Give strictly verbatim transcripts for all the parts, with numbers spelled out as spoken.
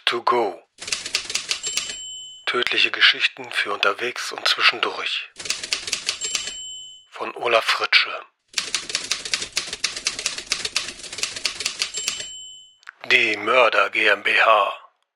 to go. Tödliche Geschichten für unterwegs und zwischendurch. Von Olaf Fritsche. Die Mörder GmbH.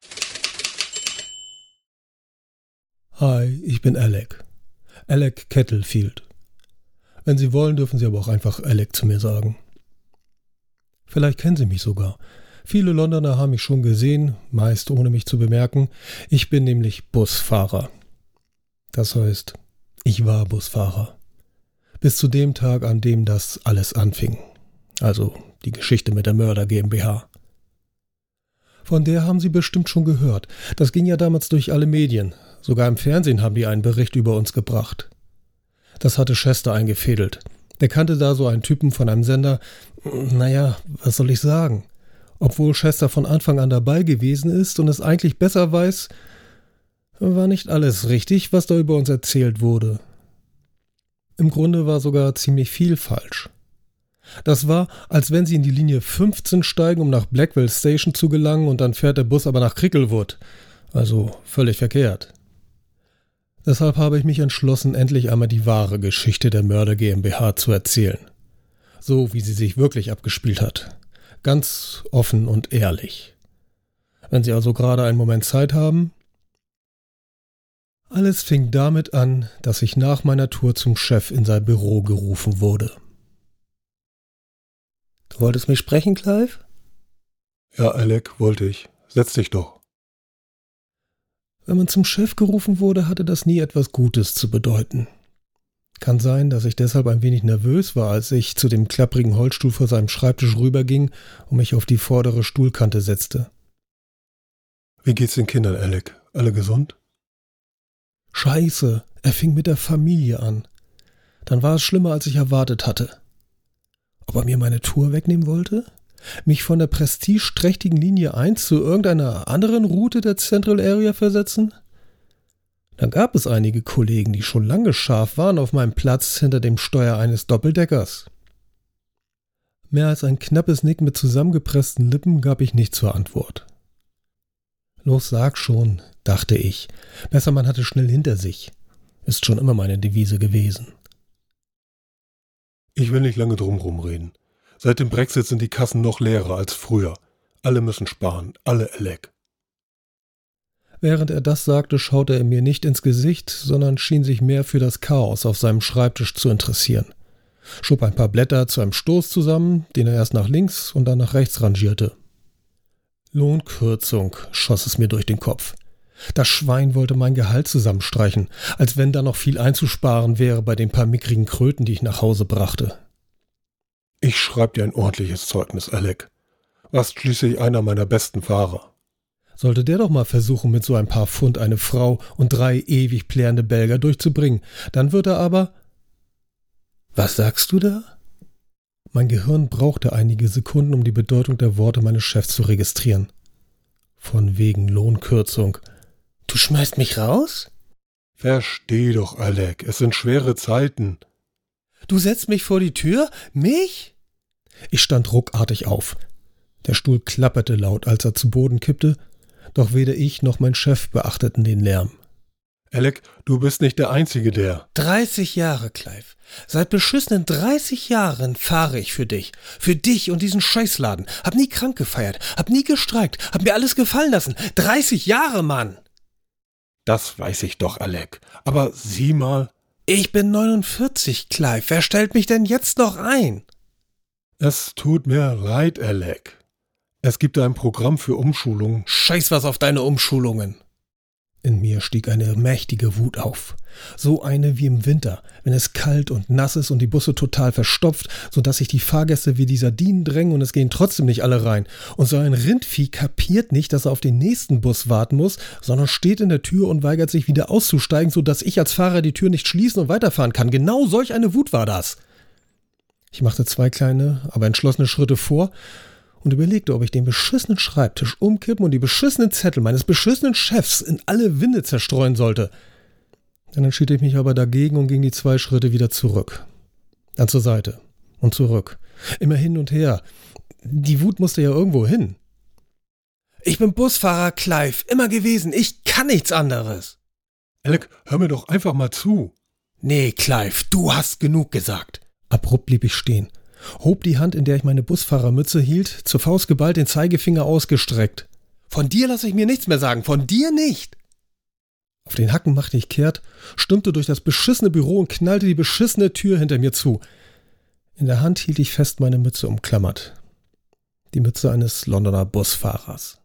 Hi, ich bin Alec. Alec Kettlefield. Wenn Sie wollen, dürfen Sie aber auch einfach Alec zu mir sagen. Vielleicht kennen Sie mich sogar. Viele Londoner haben mich schon gesehen, meist ohne mich zu bemerken. Ich bin nämlich Busfahrer. Das heißt, ich war Busfahrer. Bis zu dem Tag, an dem das alles anfing. Also die Geschichte mit der Mörder GmbH. Von der haben Sie bestimmt schon gehört. Das ging ja damals durch alle Medien. Sogar im Fernsehen haben die einen Bericht über uns gebracht. Das hatte Chester eingefädelt. Der kannte da so einen Typen von einem Sender. Naja, was soll ich sagen? Obwohl Chester von Anfang an dabei gewesen ist und es eigentlich besser weiß, war nicht alles richtig, was da über uns erzählt wurde. Im Grunde war sogar ziemlich viel falsch. Das war, als wenn Sie in die Linie fünfzehn steigen, um nach Blackwell Station zu gelangen, und dann fährt der Bus aber nach Cricklewood. Also völlig verkehrt. Deshalb habe ich mich entschlossen, endlich einmal die wahre Geschichte der Mörder GmbH zu erzählen. So, wie sie sich wirklich abgespielt hat. Ganz offen und ehrlich. Wenn Sie also gerade einen Moment Zeit haben. Alles fing damit an, dass ich nach meiner Tour zum Chef in sein Büro gerufen wurde. Du wolltest mich sprechen, Clive? Ja, Alec, wollte ich. Setz dich doch. Wenn man zum Chef gerufen wurde, hatte das nie etwas Gutes zu bedeuten. Kann sein, dass ich deshalb ein wenig nervös war, als ich zu dem klapprigen Holzstuhl vor seinem Schreibtisch rüberging und mich auf die vordere Stuhlkante setzte. Wie geht's den Kindern, Alec? Alle gesund? Scheiße, er fing mit der Familie an. Dann war es schlimmer, als ich erwartet hatte. Ob er mir meine Tour wegnehmen wollte? Mich von der prestigeträchtigen Linie eins zu irgendeiner anderen Route der Central Area versetzen? Dann gab es einige Kollegen, die schon lange scharf waren auf meinem Platz hinter dem Steuer eines Doppeldeckers. Mehr als ein knappes Nicken mit zusammengepressten Lippen gab ich nicht zur Antwort. Los, sag schon, dachte ich. Besser, man hatte schnell hinter sich. Ist schon immer meine Devise gewesen. Ich will nicht lange drumrum reden. Seit dem Brexit sind die Kassen noch leerer als früher. Alle müssen sparen, alle, Alec. Während er das sagte, schaute er mir nicht ins Gesicht, sondern schien sich mehr für das Chaos auf seinem Schreibtisch zu interessieren. Schob ein paar Blätter zu einem Stoß zusammen, den er erst nach links und dann nach rechts rangierte. Lohnkürzung, schoss es mir durch den Kopf. Das Schwein wollte mein Gehalt zusammenstreichen, als wenn da noch viel einzusparen wäre bei den paar mickrigen Kröten, die ich nach Hause brachte. Ich schreib dir ein ordentliches Zeugnis, Alec. Warst schließlich einer meiner besten Fahrer. Sollte der doch mal versuchen, mit so ein paar Pfund eine Frau und drei ewig plärrende Belger durchzubringen. Dann wird er aber... Was sagst du da? Mein Gehirn brauchte einige Sekunden, um die Bedeutung der Worte meines Chefs zu registrieren. Von wegen Lohnkürzung. Du schmeißt mich raus? Versteh doch, Alec, es sind schwere Zeiten. Du setzt mich vor die Tür? Mich? Ich stand ruckartig auf. Der Stuhl klapperte laut, als er zu Boden kippte, doch weder ich noch mein Chef beachteten den Lärm. Alec, du bist nicht der Einzige, der... dreißig Jahre, Clive. Seit beschissenen dreißig Jahren fahre ich für dich. Für dich und diesen Scheißladen. Hab nie krank gefeiert, hab nie gestreikt, hab mir alles gefallen lassen. dreißig Jahre, Mann! Das weiß ich doch, Alec. Aber sieh mal... Ich bin neunundvierzig, Clive. Wer stellt mich denn jetzt noch ein? Es tut mir leid, Alec. Es gibt ein Programm für Umschulung. Scheiß was auf deine Umschulungen. In mir stieg eine mächtige Wut auf. So eine wie im Winter, wenn es kalt und nass ist und die Busse total verstopft, sodass sich die Fahrgäste wie die Sardinen drängen und es gehen trotzdem nicht alle rein. Und so ein Rindvieh kapiert nicht, dass er auf den nächsten Bus warten muss, sondern steht in der Tür und weigert sich wieder auszusteigen, sodass ich als Fahrer die Tür nicht schließen und weiterfahren kann. Genau solch eine Wut war das. Ich machte zwei kleine, aber entschlossene Schritte vor und überlegte, ob ich den beschissenen Schreibtisch umkippen und die beschissenen Zettel meines beschissenen Chefs in alle Winde zerstreuen sollte. Dann entschied ich mich aber dagegen und ging die zwei Schritte wieder zurück. Dann zur Seite und zurück. Immer hin und her. Die Wut musste ja irgendwo hin. Ich bin Busfahrer Clive, immer gewesen. Ich kann nichts anderes. Alec, hör mir doch einfach mal zu. Nee, Clive, du hast genug gesagt. Abrupt blieb ich stehen, hob die Hand, in der ich meine Busfahrermütze hielt, zur Faust geballt, den Zeigefinger ausgestreckt. Von dir lasse ich mir nichts mehr sagen, von dir nicht. Auf den Hacken machte ich kehrt, stürmte durch das beschissene Büro und knallte die beschissene Tür hinter mir zu. In der Hand hielt ich fest meine Mütze umklammert. Die Mütze eines Londoner Busfahrers.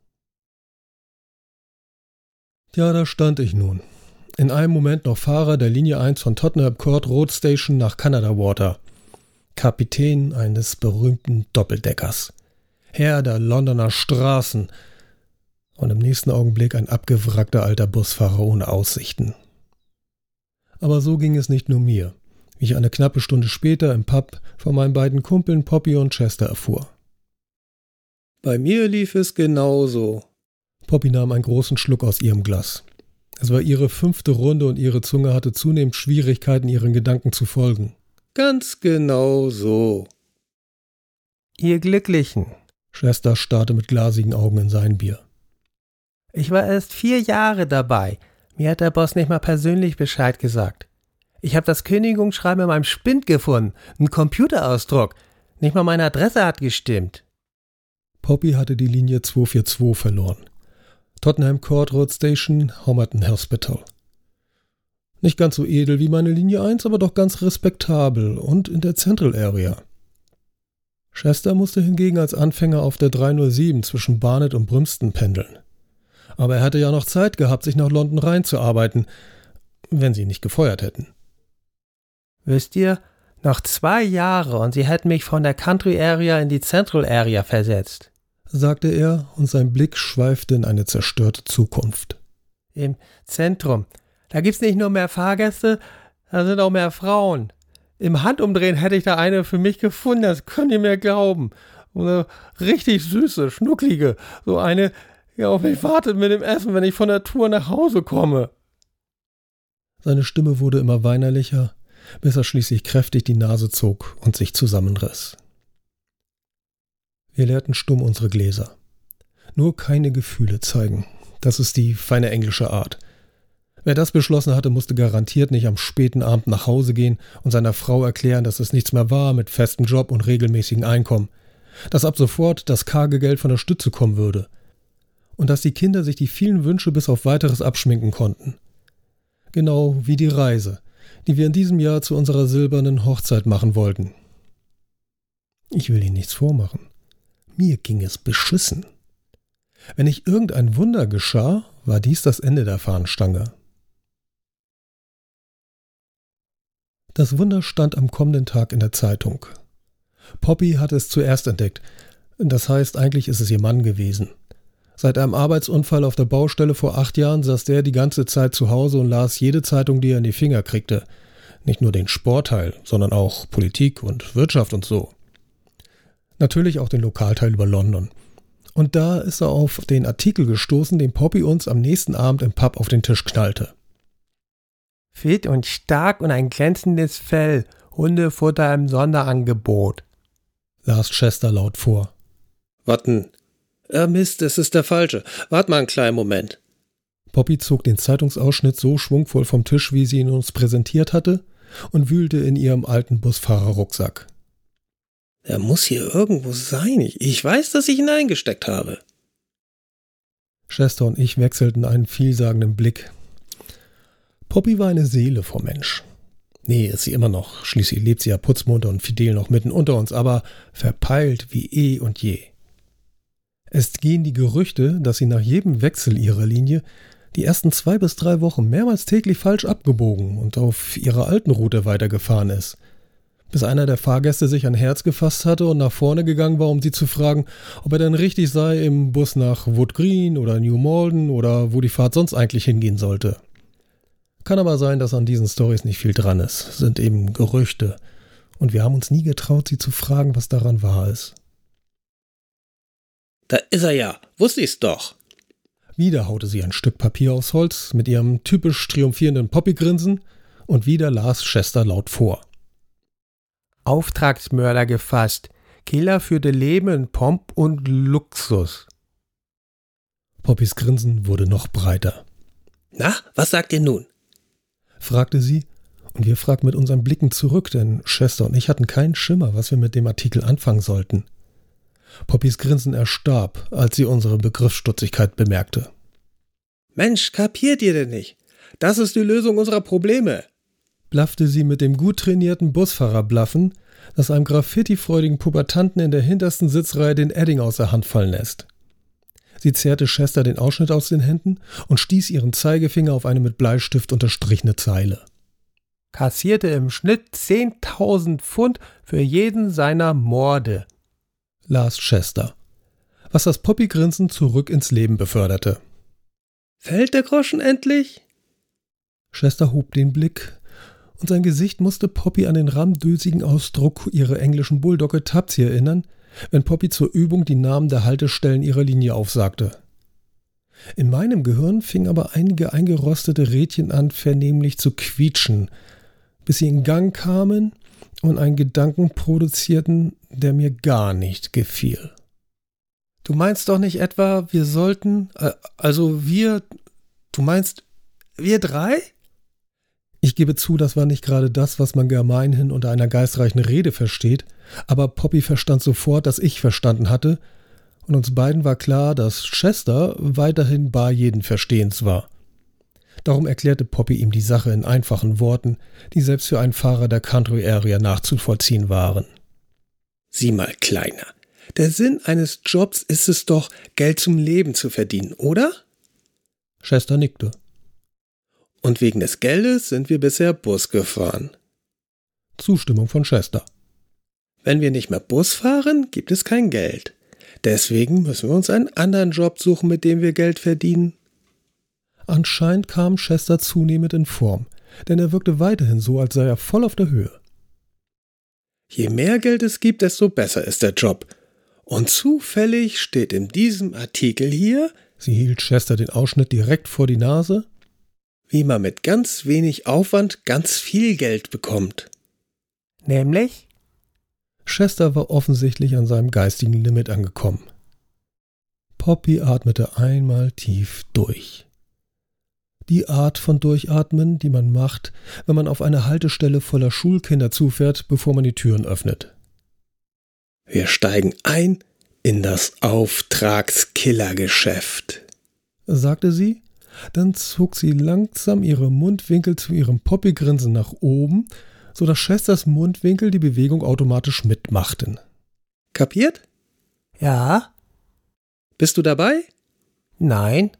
Ja, da stand ich nun. In einem Moment noch Fahrer der Linie eins von Tottenham Court Road Station nach Canada Water. Kapitän eines berühmten Doppeldeckers. Herr der Londoner Straßen. Und im nächsten Augenblick ein abgewrackter alter Busfahrer ohne Aussichten. Aber so ging es nicht nur mir, wie ich eine knappe Stunde später im Pub von meinen beiden Kumpeln Poppy und Chester erfuhr. Bei mir lief es genauso. Poppy nahm einen großen Schluck aus ihrem Glas. Es war ihre fünfte Runde und ihre Zunge hatte zunehmend Schwierigkeiten, ihren Gedanken zu folgen. Ganz genau so. Ihr Glücklichen. Chester starrte mit glasigen Augen in sein Bier. Ich war erst vier Jahre dabei. Mir hat der Boss nicht mal persönlich Bescheid gesagt. Ich habe das Kündigungsschreiben in meinem Spind gefunden, einen Computerausdruck. Nicht mal meine Adresse hat gestimmt. Poppy hatte die Linie zwei vier zwei verloren. Tottenham Court Road Station, Homerton Hospital. Nicht ganz so edel wie meine Linie eins, aber doch ganz respektabel und in der Central Area. Chester musste hingegen als Anfänger auf der drei null sieben zwischen Barnet und Brimston pendeln. Aber er hatte ja noch Zeit gehabt, sich nach London reinzuarbeiten, wenn sie ihn nicht gefeuert hätten. Wisst ihr, noch zwei Jahre und sie hätten mich von der Country Area in die Central Area versetzt, sagte er, und sein Blick schweifte in eine zerstörte Zukunft. Im Zentrum. Da gibt's nicht nur mehr Fahrgäste, da sind auch mehr Frauen. Im Handumdrehen hätte ich da eine für mich gefunden, das könnt ihr mir glauben. Eine richtig süße, schnucklige, so eine, die auf mich wartet mit dem Essen, wenn ich von der Tour nach Hause komme. Seine Stimme wurde immer weinerlicher, bis er schließlich kräftig die Nase zog und sich zusammenriss. Wir leerten stumm unsere Gläser. Nur keine Gefühle zeigen. Das ist die feine englische Art. Wer das beschlossen hatte, musste garantiert nicht am späten Abend nach Hause gehen und seiner Frau erklären, dass es nichts mehr war mit festem Job und regelmäßigem Einkommen. Dass ab sofort das karge Geld von der Stütze kommen würde. Und dass die Kinder sich die vielen Wünsche bis auf weiteres abschminken konnten. Genau wie die Reise, die wir in diesem Jahr zu unserer silbernen Hochzeit machen wollten. Ich will Ihnen nichts vormachen. Mir ging es beschissen. Wenn nicht irgendein Wunder geschah, war dies das Ende der Fahnenstange. Das Wunder stand am kommenden Tag in der Zeitung. Poppy hatte es zuerst entdeckt. Das heißt, eigentlich ist es ihr Mann gewesen. Seit einem Arbeitsunfall auf der Baustelle vor acht Jahren saß der die ganze Zeit zu Hause und las jede Zeitung, die er in die Finger kriegte. Nicht nur den Sportteil, sondern auch Politik und Wirtschaft und so. Natürlich auch den Lokalteil über London. Und da ist er auf den Artikel gestoßen, den Poppy uns am nächsten Abend im Pub auf den Tisch knallte. Fit und stark und ein glänzendes Fell, Hundefutter im Sonderangebot, las Chester laut vor. Warten. Äh, Mist, es ist der falsche. Wart mal einen kleinen Moment. Poppy zog den Zeitungsausschnitt so schwungvoll vom Tisch, wie sie ihn uns präsentiert hatte, und wühlte in ihrem alten Busfahrerrucksack. Er muss hier irgendwo sein. Ich, ich weiß, dass ich ihn eingesteckt habe. Chester und ich wechselten einen vielsagenden Blick. Poppy war eine Seele vom Mensch. Nee, ist sie immer noch. Schließlich lebt sie ja putzmunter und fidel noch mitten unter uns, aber verpeilt wie eh und je. Es gehen die Gerüchte, dass sie nach jedem Wechsel ihrer Linie die ersten zwei bis drei Wochen mehrmals täglich falsch abgebogen und auf ihrer alten Route weitergefahren ist. Bis einer der Fahrgäste sich ein Herz gefasst hatte und nach vorne gegangen war, um sie zu fragen, ob er denn richtig sei im Bus nach Wood Green oder New Malden oder wo die Fahrt sonst eigentlich hingehen sollte. Kann aber sein, dass an diesen Storys nicht viel dran ist, sind eben Gerüchte. Und wir haben uns nie getraut, sie zu fragen, was daran wahr ist. Da ist er ja, wusste ich's doch. Wieder haute sie ein Stück Papier aufs Holz mit ihrem typisch triumphierenden Poppy-Grinsen und wieder las Chester laut vor. Auftragsmörder gefasst. Killer führte Leben in Pomp und Luxus. Poppys Grinsen wurde noch breiter. »Na, was sagt ihr nun?« fragte sie, und wir fragten mit unseren Blicken zurück, denn Chester und ich hatten keinen Schimmer, was wir mit dem Artikel anfangen sollten. Poppys Grinsen erstarb, als sie unsere Begriffsstutzigkeit bemerkte. »Mensch, kapiert ihr denn nicht? Das ist die Lösung unserer Probleme«, blaffte sie mit dem gut trainierten Busfahrerblaffen, das einem graffitifreudigen Pubertanten in der hintersten Sitzreihe den Edding aus der Hand fallen lässt. Sie zerrte Chester den Ausschnitt aus den Händen und stieß ihren Zeigefinger auf eine mit Bleistift unterstrichene Zeile. »Kassierte im Schnitt zehntausend Pfund für jeden seiner Morde«, las Chester, was das Poppy-Grinsen zurück ins Leben beförderte. »Fällt der Groschen endlich?« Chester hob den Blick, und sein Gesicht musste Poppy an den ramdösigen Ausdruck ihrer englischen Bulldogge Tapsi erinnern, wenn Poppy zur Übung die Namen der Haltestellen ihrer Linie aufsagte. In meinem Gehirn fingen aber einige eingerostete Rädchen an, vernehmlich zu quietschen, bis sie in Gang kamen und einen Gedanken produzierten, der mir gar nicht gefiel. »Du meinst doch nicht etwa, wir sollten, äh, also wir, du meinst, wir drei?« Ich gebe zu, das war nicht gerade das, was man gemeinhin unter einer geistreichen Rede versteht, aber Poppy verstand sofort, dass ich verstanden hatte, und uns beiden war klar, dass Chester weiterhin bar jeden Verstehens war. Darum erklärte Poppy ihm die Sache in einfachen Worten, die selbst für einen Fahrer der Country Area nachzuvollziehen waren. »Sieh mal, Kleiner, der Sinn eines Jobs ist es doch, Geld zum Leben zu verdienen, oder?« Chester nickte. »Und wegen des Geldes sind wir bisher Bus gefahren.« Zustimmung von Chester. »Wenn wir nicht mehr Bus fahren, gibt es kein Geld. Deswegen müssen wir uns einen anderen Job suchen, mit dem wir Geld verdienen.« Anscheinend kam Chester zunehmend in Form, denn er wirkte weiterhin so, als sei er voll auf der Höhe. »Je mehr Geld es gibt, desto besser ist der Job. Und zufällig steht in diesem Artikel hier«, sie hielt Chester den Ausschnitt direkt vor die Nase, »wie man mit ganz wenig Aufwand ganz viel Geld bekommt.« »Nämlich?« Chester war offensichtlich an seinem geistigen Limit angekommen. Poppy atmete einmal tief durch. Die Art von Durchatmen, die man macht, wenn man auf eine Haltestelle voller Schulkinder zufährt, bevor man die Türen öffnet. »Wir steigen ein in das Auftragskillergeschäft«, sagte sie. Dann zog sie langsam ihre Mundwinkel zu ihrem Poppy-Grinsen nach oben, sodass Chesters Mundwinkel die Bewegung automatisch mitmachten. »Kapiert?« »Ja.« »Bist du dabei?« »Nein.«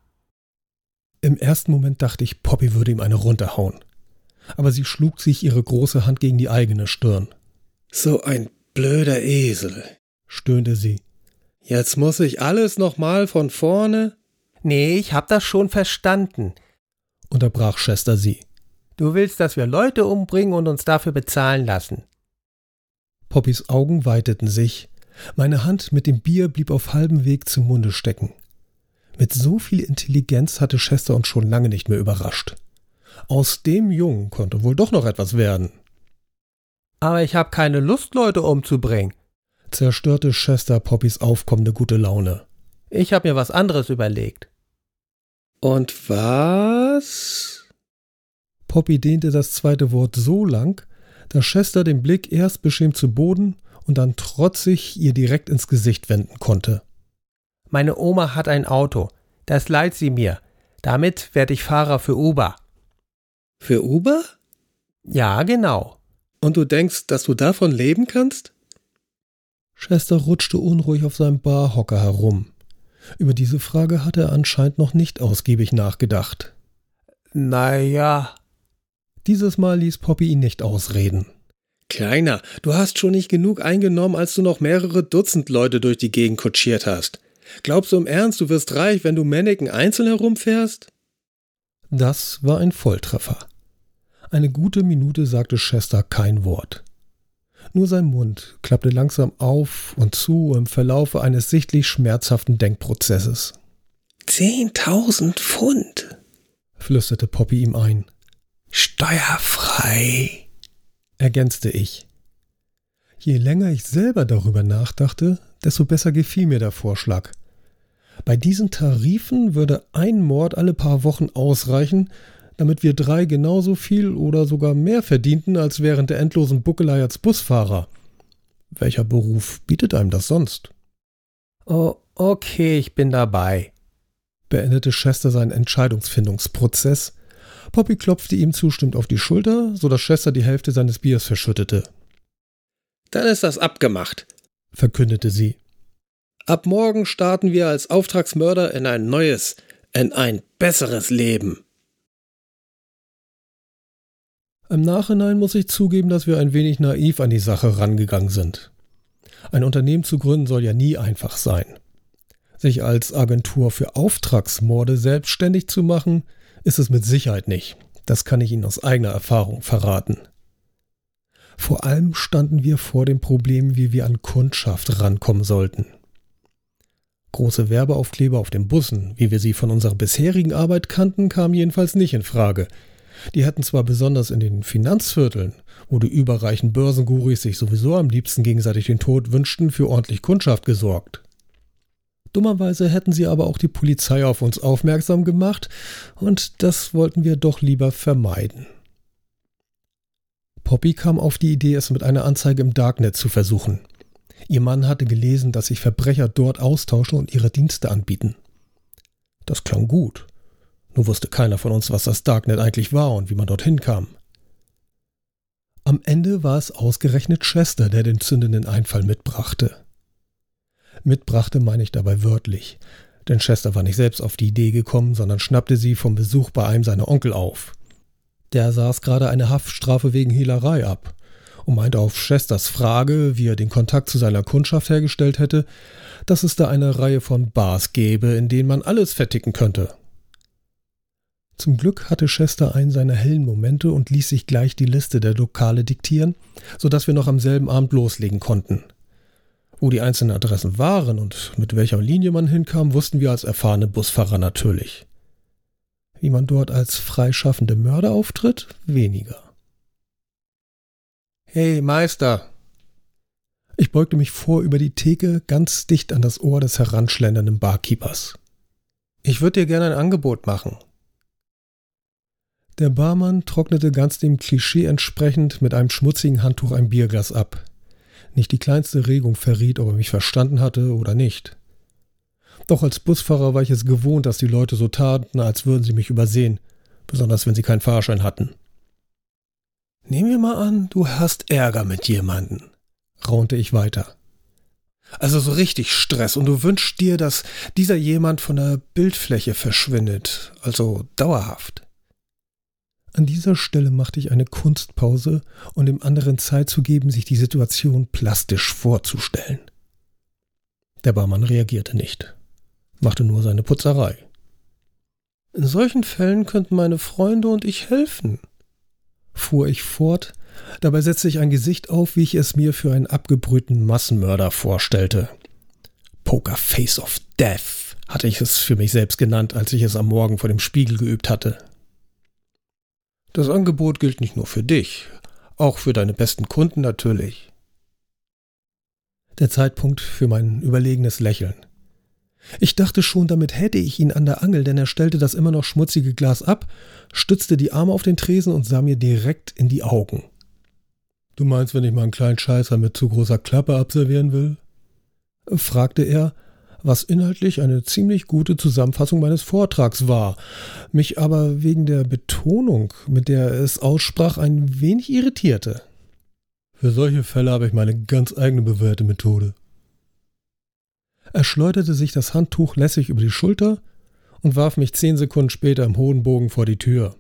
Im ersten Moment dachte ich, Poppy würde ihm eine runterhauen. Aber sie schlug sich ihre große Hand gegen die eigene Stirn. »So ein blöder Esel«, stöhnte sie. »Jetzt muss ich alles nochmal von vorne?« »Nee, ich hab das schon verstanden«, unterbrach Chester sie. »Du willst, dass wir Leute umbringen und uns dafür bezahlen lassen.« Poppys Augen weiteten sich. Meine Hand mit dem Bier blieb auf halbem Weg zum Munde stecken. Mit so viel Intelligenz hatte Chester uns schon lange nicht mehr überrascht. Aus dem Jungen konnte wohl doch noch etwas werden. »Aber ich hab keine Lust, Leute umzubringen«, zerstörte Chester Poppys aufkommende gute Laune. »Ich hab mir was anderes überlegt.« »Und was?« Poppy dehnte das zweite Wort so lang, dass Chester den Blick erst beschämt zu Boden und dann trotzig ihr direkt ins Gesicht wenden konnte. »Meine Oma hat ein Auto. Das leiht sie mir. Damit werde ich Fahrer für Uber.« »Für Uber?« »Ja, genau.« »Und du denkst, dass du davon leben kannst?« Chester rutschte unruhig auf seinem Barhocker herum. Über diese Frage hatte er anscheinend noch nicht ausgiebig nachgedacht. »Naja.« Dieses Mal ließ Poppy ihn nicht ausreden. »Kleiner, du hast schon nicht genug eingenommen, als du noch mehrere Dutzend Leute durch die Gegend kutschiert hast. Glaubst du im Ernst, du wirst reich, wenn du Mannequin einzeln herumfährst?« Das war ein Volltreffer. Eine gute Minute sagte Chester kein Wort. Nur sein Mund klappte langsam auf und zu im Verlaufe eines sichtlich schmerzhaften Denkprozesses. »Zehntausend Pfund«, flüsterte Poppy ihm ein. »Steuerfrei«, ergänzte ich. Je länger ich selber darüber nachdachte, desto besser gefiel mir der Vorschlag. Bei diesen Tarifen würde ein Mord alle paar Wochen ausreichen, damit wir drei genauso viel oder sogar mehr verdienten als während der endlosen Buckelei als Busfahrer. Welcher Beruf bietet einem das sonst? Oh, okay, ich bin dabei, beendete Chester seinen Entscheidungsfindungsprozess. Poppy klopfte ihm zustimmend auf die Schulter, sodass Chester die Hälfte seines Biers verschüttete. Dann ist das abgemacht, verkündete sie. Ab morgen starten wir als Auftragsmörder in ein neues, in ein besseres Leben. Im Nachhinein muss ich zugeben, dass wir ein wenig naiv an die Sache rangegangen sind. Ein Unternehmen zu gründen soll ja nie einfach sein. Sich als Agentur für Auftragsmorde selbstständig zu machen, ist es mit Sicherheit nicht. Das kann ich Ihnen aus eigener Erfahrung verraten. Vor allem standen wir vor dem Problem, wie wir an Kundschaft rankommen sollten. Große Werbeaufkleber auf den Bussen, wie wir sie von unserer bisherigen Arbeit kannten, kamen jedenfalls nicht in Frage. Die hätten zwar besonders in den Finanzvierteln, wo die überreichen Börsenguris sich sowieso am liebsten gegenseitig den Tod wünschten, für ordentlich Kundschaft gesorgt. Dummerweise hätten sie aber auch die Polizei auf uns aufmerksam gemacht, und das wollten wir doch lieber vermeiden. Poppy kam auf die Idee, es mit einer Anzeige im Darknet zu versuchen. Ihr Mann hatte gelesen, dass sich Verbrecher dort austauschen und ihre Dienste anbieten. Das klang gut. Nur wusste keiner von uns, was das Darknet eigentlich war und wie man dorthin kam. Am Ende war es ausgerechnet Chester, der den zündenden Einfall mitbrachte. Mitbrachte meine ich dabei wörtlich, denn Chester war nicht selbst auf die Idee gekommen, sondern schnappte sie vom Besuch bei einem seiner Onkel auf. Der saß gerade eine Haftstrafe wegen Hehlerei ab und meinte auf Chesters Frage, wie er den Kontakt zu seiner Kundschaft hergestellt hätte, dass es da eine Reihe von Bars gäbe, in denen man alles verticken könnte. Zum Glück hatte Chester einen seiner hellen Momente und ließ sich gleich die Liste der Lokale diktieren, sodass wir noch am selben Abend loslegen konnten. Wo die einzelnen Adressen waren und mit welcher Linie man hinkam, wussten wir als erfahrene Busfahrer natürlich. Wie man dort als freischaffende Mörder auftritt, weniger. »Hey, Meister!« Ich beugte mich vor über die Theke, ganz dicht an das Ohr des heranschlendernden Barkeepers. »Ich würde dir gerne ein Angebot machen.« Der Barmann trocknete ganz dem Klischee entsprechend mit einem schmutzigen Handtuch ein Bierglas ab. Nicht die kleinste Regung verriet, ob er mich verstanden hatte oder nicht. Doch als Busfahrer war ich es gewohnt, dass die Leute so taten, als würden sie mich übersehen, besonders wenn sie keinen Fahrschein hatten. »Nehmen wir mal an, du hast Ärger mit jemandem«, raunte ich weiter. »Also so richtig Stress und du wünschst dir, dass dieser jemand von der Bildfläche verschwindet, also dauerhaft.« An dieser Stelle machte ich eine Kunstpause, um dem anderen Zeit zu geben, sich die Situation plastisch vorzustellen. Der Barmann reagierte nicht, machte nur seine Putzerei. »In solchen Fällen könnten meine Freunde und ich helfen«, fuhr ich fort. Dabei setzte ich ein Gesicht auf, wie ich es mir für einen abgebrühten Massenmörder vorstellte. Poker Face of Death hatte ich es für mich selbst genannt, als ich es am Morgen vor dem Spiegel geübt hatte. »Das Angebot gilt nicht nur für dich, auch für deine besten Kunden natürlich.« Der Zeitpunkt für mein überlegenes Lächeln. Ich dachte schon, damit hätte ich ihn an der Angel, denn er stellte das immer noch schmutzige Glas ab, stützte die Arme auf den Tresen und sah mir direkt in die Augen. »Du meinst, wenn ich mal einen kleinen Scheißer mit zu großer Klappe abservieren will?« fragte er, was inhaltlich eine ziemlich gute Zusammenfassung meines Vortrags war, mich aber wegen der Betonung, mit der er es aussprach, ein wenig irritierte. »Für solche Fälle habe ich meine ganz eigene bewährte Methode.« Er schleuderte sich das Handtuch lässig über die Schulter und warf mich zehn Sekunden später im hohen Bogen vor die Tür.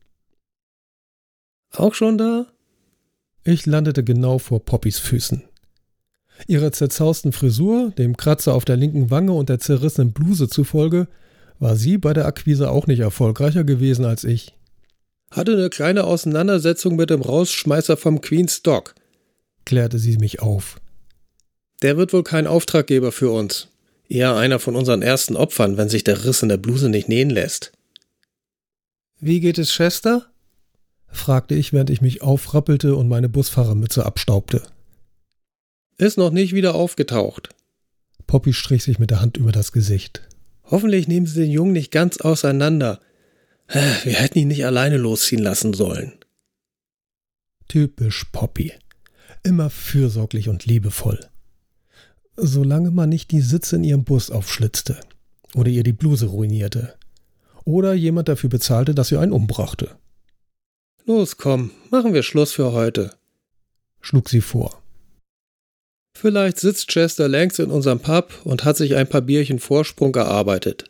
»Auch schon da?« Ich landete genau vor Poppys Füßen. Ihrer zerzausten Frisur, dem Kratzer auf der linken Wange und der zerrissenen Bluse zufolge, war sie bei der Akquise auch nicht erfolgreicher gewesen als ich. »Hatte eine kleine Auseinandersetzung mit dem Rausschmeißer vom Queen's Dog«, klärte sie mich auf. »Der wird wohl kein Auftraggeber für uns. Eher einer von unseren ersten Opfern, wenn sich der Riss in der Bluse nicht nähen lässt.« »Wie geht es Chester?« fragte ich, während ich mich aufrappelte und meine Busfahrermütze abstaubte. »Ist noch nicht wieder aufgetaucht.« Poppy strich sich mit der Hand über das Gesicht. Hoffentlich nehmen sie den Jungen nicht ganz auseinander. Wir hätten ihn nicht alleine losziehen lassen sollen. Typisch Poppy. Immer fürsorglich und liebevoll. Solange man nicht die Sitze in ihrem Bus aufschlitzte oder ihr die Bluse ruinierte oder jemand dafür bezahlte, dass sie einen umbrachte. Los, komm, machen wir Schluss für heute, schlug sie vor. Vielleicht sitzt Chester längst in unserem Pub und hat sich ein paar Bierchen Vorsprung erarbeitet.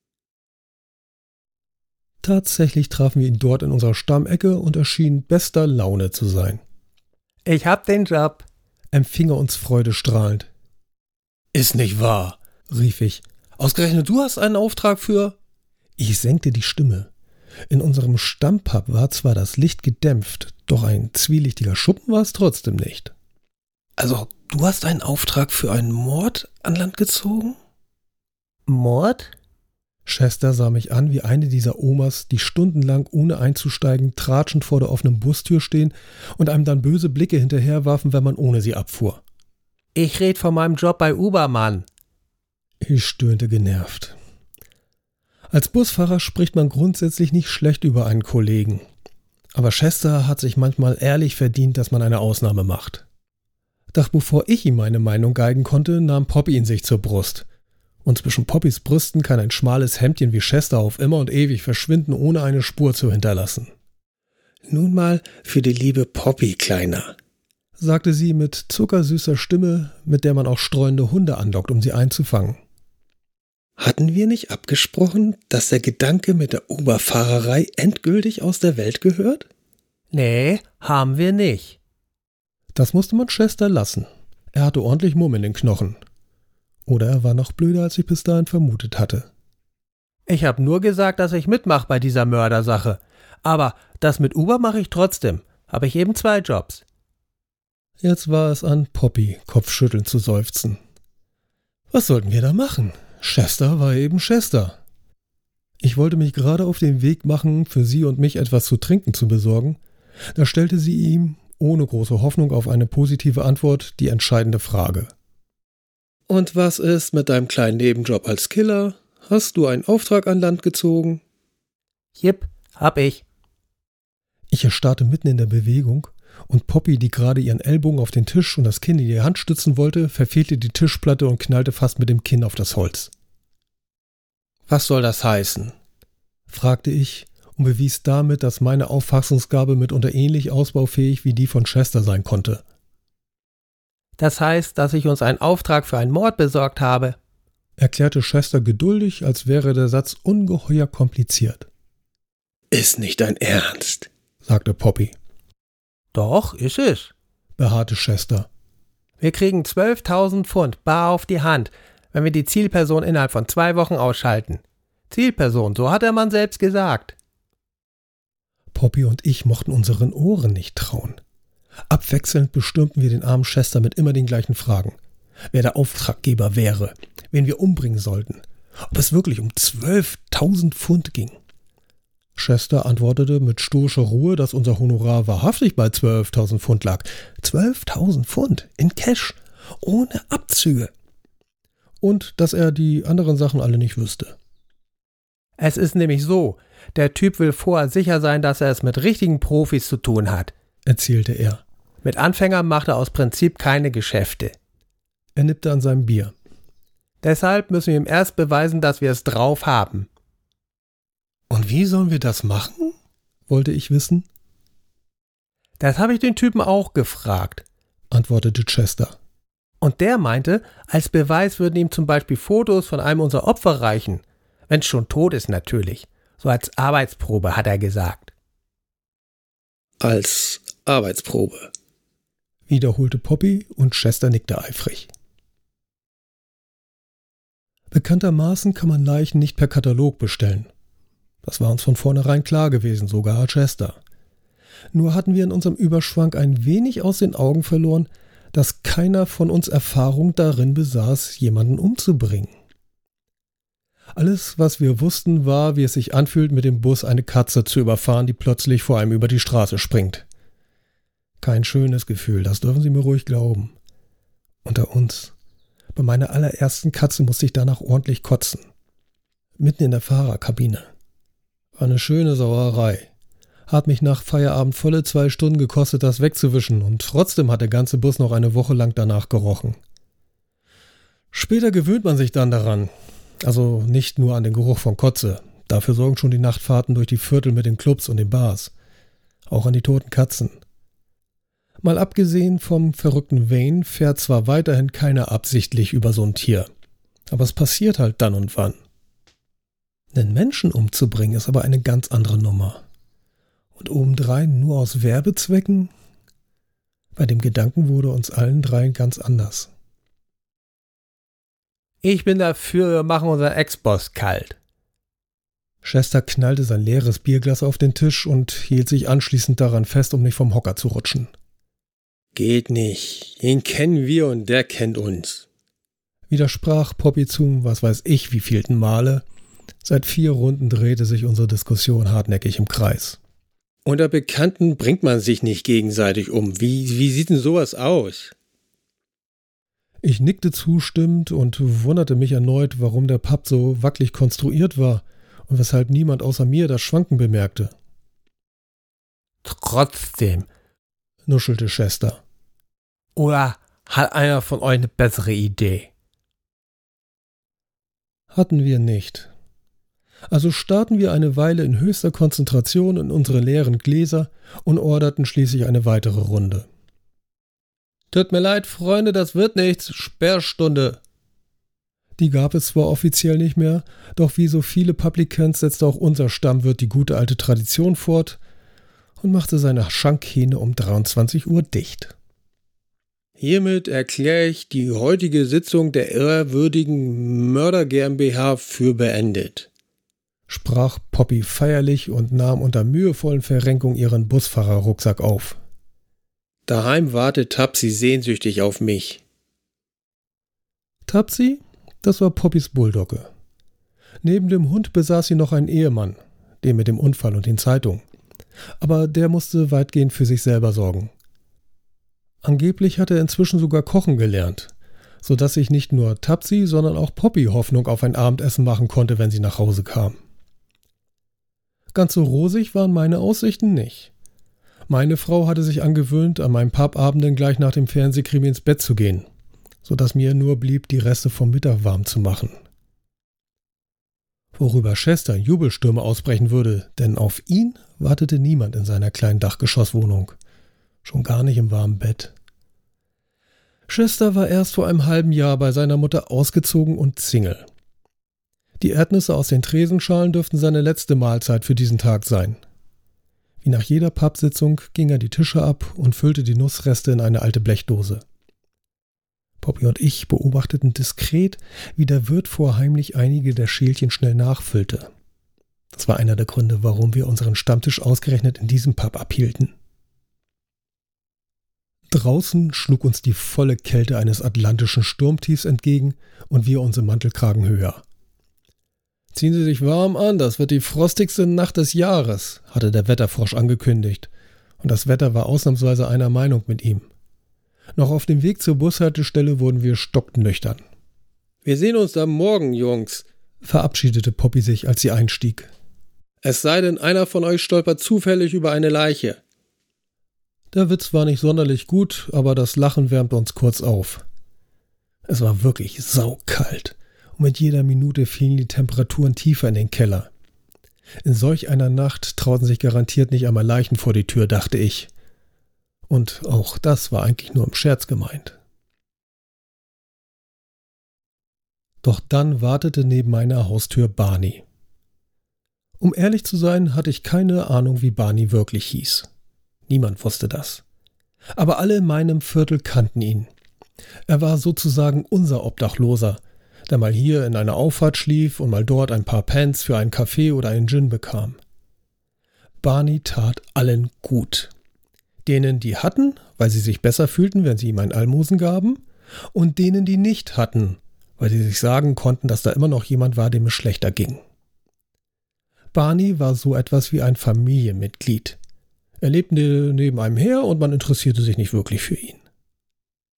Tatsächlich trafen wir ihn dort in unserer Stammecke und er schien bester Laune zu sein. »Ich hab den Job«, empfing er uns freudestrahlend. »Ist nicht wahr«, rief ich. »Ausgerechnet du hast einen Auftrag für?« Ich senkte die Stimme. In unserem Stammpub war zwar das Licht gedämpft, doch ein zwielichtiger Schuppen war es trotzdem nicht. »Also, du hast einen Auftrag für einen Mord an Land gezogen?« »Mord?« Chester sah mich an wie eine dieser Omas, die stundenlang ohne einzusteigen tratschend vor der offenen Bustür stehen und einem dann böse Blicke hinterherwarfen, wenn man ohne sie abfuhr. »Ich red von meinem Job bei Uber, Mann.« Ich stöhnte genervt. Als Busfahrer spricht man grundsätzlich nicht schlecht über einen Kollegen. Aber Chester hat sich manchmal ehrlich verdient, dass man eine Ausnahme macht. Doch bevor ich ihm meine Meinung geigen konnte, nahm Poppy ihn sich zur Brust. Und zwischen Poppys Brüsten kann ein schmales Hemdchen wie Chester auf immer und ewig verschwinden, ohne eine Spur zu hinterlassen. »Nun mal für die liebe Poppy, Kleiner«, sagte sie mit zuckersüßer Stimme, mit der man auch streunende Hunde anlockt, um sie einzufangen. »Hatten wir nicht abgesprochen, dass der Gedanke mit der Uberfahrerei endgültig aus der Welt gehört?« »Nee, haben wir nicht.« Das musste man Chester lassen. Er hatte ordentlich Mumm in den Knochen. Oder er war noch blöder, als ich bis dahin vermutet hatte. »Ich hab nur gesagt, dass ich mitmache bei dieser Mördersache. Aber das mit Uber mache ich trotzdem. Habe ich eben zwei Jobs.« Jetzt war es an Poppy, kopfschüttelnd zu seufzen. Was sollten wir da machen? Chester war eben Chester. Ich wollte mich gerade auf den Weg machen, für sie und mich etwas zu trinken zu besorgen. Da stellte sie ihm, ohne große Hoffnung auf eine positive Antwort, die entscheidende Frage. »Und was ist mit deinem kleinen Nebenjob als Killer? Hast du einen Auftrag an Land gezogen?« »Jipp, hab ich.« Ich erstarrte mitten in der Bewegung und Poppy, die gerade ihren Ellbogen auf den Tisch und das Kinn in die Hand stützen wollte, verfehlte die Tischplatte und knallte fast mit dem Kinn auf das Holz. »Was soll das heißen?« fragte ich und bewies damit, dass meine Auffassungsgabe mitunter ähnlich ausbaufähig wie die von Chester sein konnte. »Das heißt, dass ich uns einen Auftrag für einen Mord besorgt habe«, erklärte Chester geduldig, als wäre der Satz ungeheuer kompliziert. »Ist nicht dein Ernst«, sagte Poppy. »Doch, ist es«, beharrte Chester. »Wir kriegen zwölftausend Pfund bar auf die Hand, wenn wir die Zielperson innerhalb von zwei Wochen ausschalten. Zielperson, so hat der Mann selbst gesagt.« Poppy und ich mochten unseren Ohren nicht trauen. Abwechselnd bestürmten wir den armen Chester mit immer den gleichen Fragen. Wer der Auftraggeber wäre, wen wir umbringen sollten, ob es wirklich um zwölftausend Pfund ging. Chester antwortete mit stoischer Ruhe, dass unser Honorar wahrhaftig bei zwölftausend Pfund lag. zwölftausend Pfund in Cash, ohne Abzüge. Und dass er die anderen Sachen alle nicht wüsste. »Es ist nämlich so, der Typ will vorher sicher sein, dass er es mit richtigen Profis zu tun hat«, erzählte er. »Mit Anfängern macht er aus Prinzip keine Geschäfte.« Er nippte an seinem Bier. »Deshalb müssen wir ihm erst beweisen, dass wir es drauf haben.« »Und wie sollen wir das machen?« wollte ich wissen. »Das habe ich den Typen auch gefragt«, antwortete Chester. »Und der meinte, als Beweis würden ihm zum Beispiel Fotos von einem unserer Opfer reichen. Wenn's schon tot ist natürlich. So als Arbeitsprobe, hat er gesagt.« »Als Arbeitsprobe«, wiederholte Poppy und Chester nickte eifrig. Bekanntermaßen kann man Leichen nicht per Katalog bestellen. Das war uns von vornherein klar gewesen, sogar Chester. Nur hatten wir in unserem Überschwang ein wenig aus den Augen verloren, dass keiner von uns Erfahrung darin besaß, jemanden umzubringen. Alles, was wir wussten, war, wie es sich anfühlt, mit dem Bus eine Katze zu überfahren, die plötzlich vor einem über die Straße springt. Kein schönes Gefühl, das dürfen Sie mir ruhig glauben. Unter uns. Bei meiner allerersten Katze musste ich danach ordentlich kotzen. mitten in der Fahrerkabine. War eine schöne Sauerei. Hat mich nach Feierabend volle zwei Stunden gekostet, das wegzuwischen, und trotzdem hat der ganze Bus noch eine Woche lang danach gerochen. Später gewöhnt man sich dann daran. Also nicht nur an den Geruch von Kotze. Dafür sorgen schon die Nachtfahrten durch die Viertel mit den Clubs und den Bars. Auch an die toten Katzen. Mal abgesehen vom verrückten Wayne fährt zwar weiterhin keiner absichtlich über so ein Tier. Aber es passiert halt dann und wann. Den Menschen umzubringen ist aber eine ganz andere Nummer. Und obendrein nur aus Werbezwecken? Bei dem Gedanken wurde uns allen dreien ganz anders. Ich bin dafür, wir machen unseren Ex-Boss kalt. Chester knallte sein leeres Bierglas auf den Tisch und hielt sich anschließend daran fest, um nicht vom Hocker zu rutschen. Geht nicht. Ihn kennen wir und der kennt uns. Widersprach Poppy zum, was weiß ich, wievielten Male. Seit vier Runden drehte sich unsere Diskussion hartnäckig im Kreis. Unter Bekannten bringt man sich nicht gegenseitig um. Wie, wie sieht denn sowas aus? Ich nickte zustimmend und wunderte mich erneut, warum der Pub so wackelig konstruiert war und weshalb niemand außer mir das Schwanken bemerkte. Trotzdem, nuschelte Chester. Oder hat einer von euch eine bessere Idee? Hatten wir nicht. Also starrten wir eine Weile in höchster Konzentration in unsere leeren Gläser und orderten schließlich eine weitere Runde. »Tut mir leid, Freunde, das wird nichts. Sperrstunde.« Die gab es zwar offiziell nicht mehr, doch wie so viele Publicans setzte auch unser Stammwirt die gute alte Tradition fort und machte seine Schankhähne um dreiundzwanzig Uhr dicht. Hiermit erkläre ich die heutige Sitzung der ehrwürdigen Mörder GmbH für beendet, sprach Poppy feierlich und nahm unter mühevollen Verrenkungen ihren Busfahrerrucksack auf. Daheim wartet Tapsi sehnsüchtig auf mich. Tapsi? Das war Poppys Bulldogge. Neben dem Hund besaß sie noch einen Ehemann, den mit dem Unfall und den Zeitungen. Aber der musste weitgehend für sich selber sorgen. Angeblich hatte er inzwischen sogar kochen gelernt, sodass sich nicht nur Tapsi, sondern auch Poppy Hoffnung auf ein Abendessen machen konnte, wenn sie nach Hause kam. Ganz so rosig waren meine Aussichten nicht. Meine Frau hatte sich angewöhnt, an meinen Pubabenden gleich nach dem Fernsehkrimi ins Bett zu gehen, sodass mir nur blieb, die Reste vom Mittag warm zu machen. Worüber Chester in Jubelstürme ausbrechen würde, denn auf ihn wartete niemand in seiner kleinen Dachgeschosswohnung, schon gar nicht im warmen Bett. Chester war erst vor einem halben Jahr bei seiner Mutter ausgezogen und Single. Die Erdnüsse aus den Tresenschalen dürften seine letzte Mahlzeit für diesen Tag sein. Wie nach jeder Pubsitzung ging er die Tische ab und füllte die Nussreste in eine alte Blechdose. Poppy und ich beobachteten diskret, wie der Wirt vorheimlich einige der Schälchen schnell nachfüllte. Das war einer der Gründe, warum wir unseren Stammtisch ausgerechnet in diesem Pub abhielten. Draußen schlug uns die volle Kälte eines atlantischen Sturmtiefs entgegen und wir uns im Mantelkragen höher. »Ziehen Sie sich warm an, das wird die frostigste Nacht des Jahres«, hatte der Wetterfrosch angekündigt, und das Wetter war ausnahmsweise einer Meinung mit ihm. Noch auf dem Weg zur Bushaltestelle wurden wir stocknüchtern. »Wir sehen uns am Morgen, Jungs«, verabschiedete Poppy sich, als sie einstieg. »Es sei denn, einer von euch stolpert zufällig über eine Leiche.« Der Witz war nicht sonderlich gut, aber das Lachen wärmte uns kurz auf. Es war wirklich saukalt. Und mit jeder Minute fielen die Temperaturen tiefer in den Keller. In solch einer Nacht trauten sich garantiert nicht einmal Leichen vor die Tür, dachte ich. Und auch das war eigentlich nur im Scherz gemeint. Doch dann wartete neben meiner Haustür Barney. Um ehrlich zu sein, hatte ich keine Ahnung, wie Barney wirklich hieß. Niemand wusste das. Aber alle in meinem Viertel kannten ihn. Er war sozusagen unser Obdachloser, der mal hier in einer Auffahrt schlief und mal dort ein paar Pence für einen Kaffee oder einen Gin bekam. Barney tat allen gut. Denen, die hatten, weil sie sich besser fühlten, wenn sie ihm ein Almosen gaben, und denen, die nicht hatten, weil sie sich sagen konnten, dass da immer noch jemand war, dem es schlechter ging. Barney war so etwas wie ein Familienmitglied. Er lebte neben einem her und man interessierte sich nicht wirklich für ihn.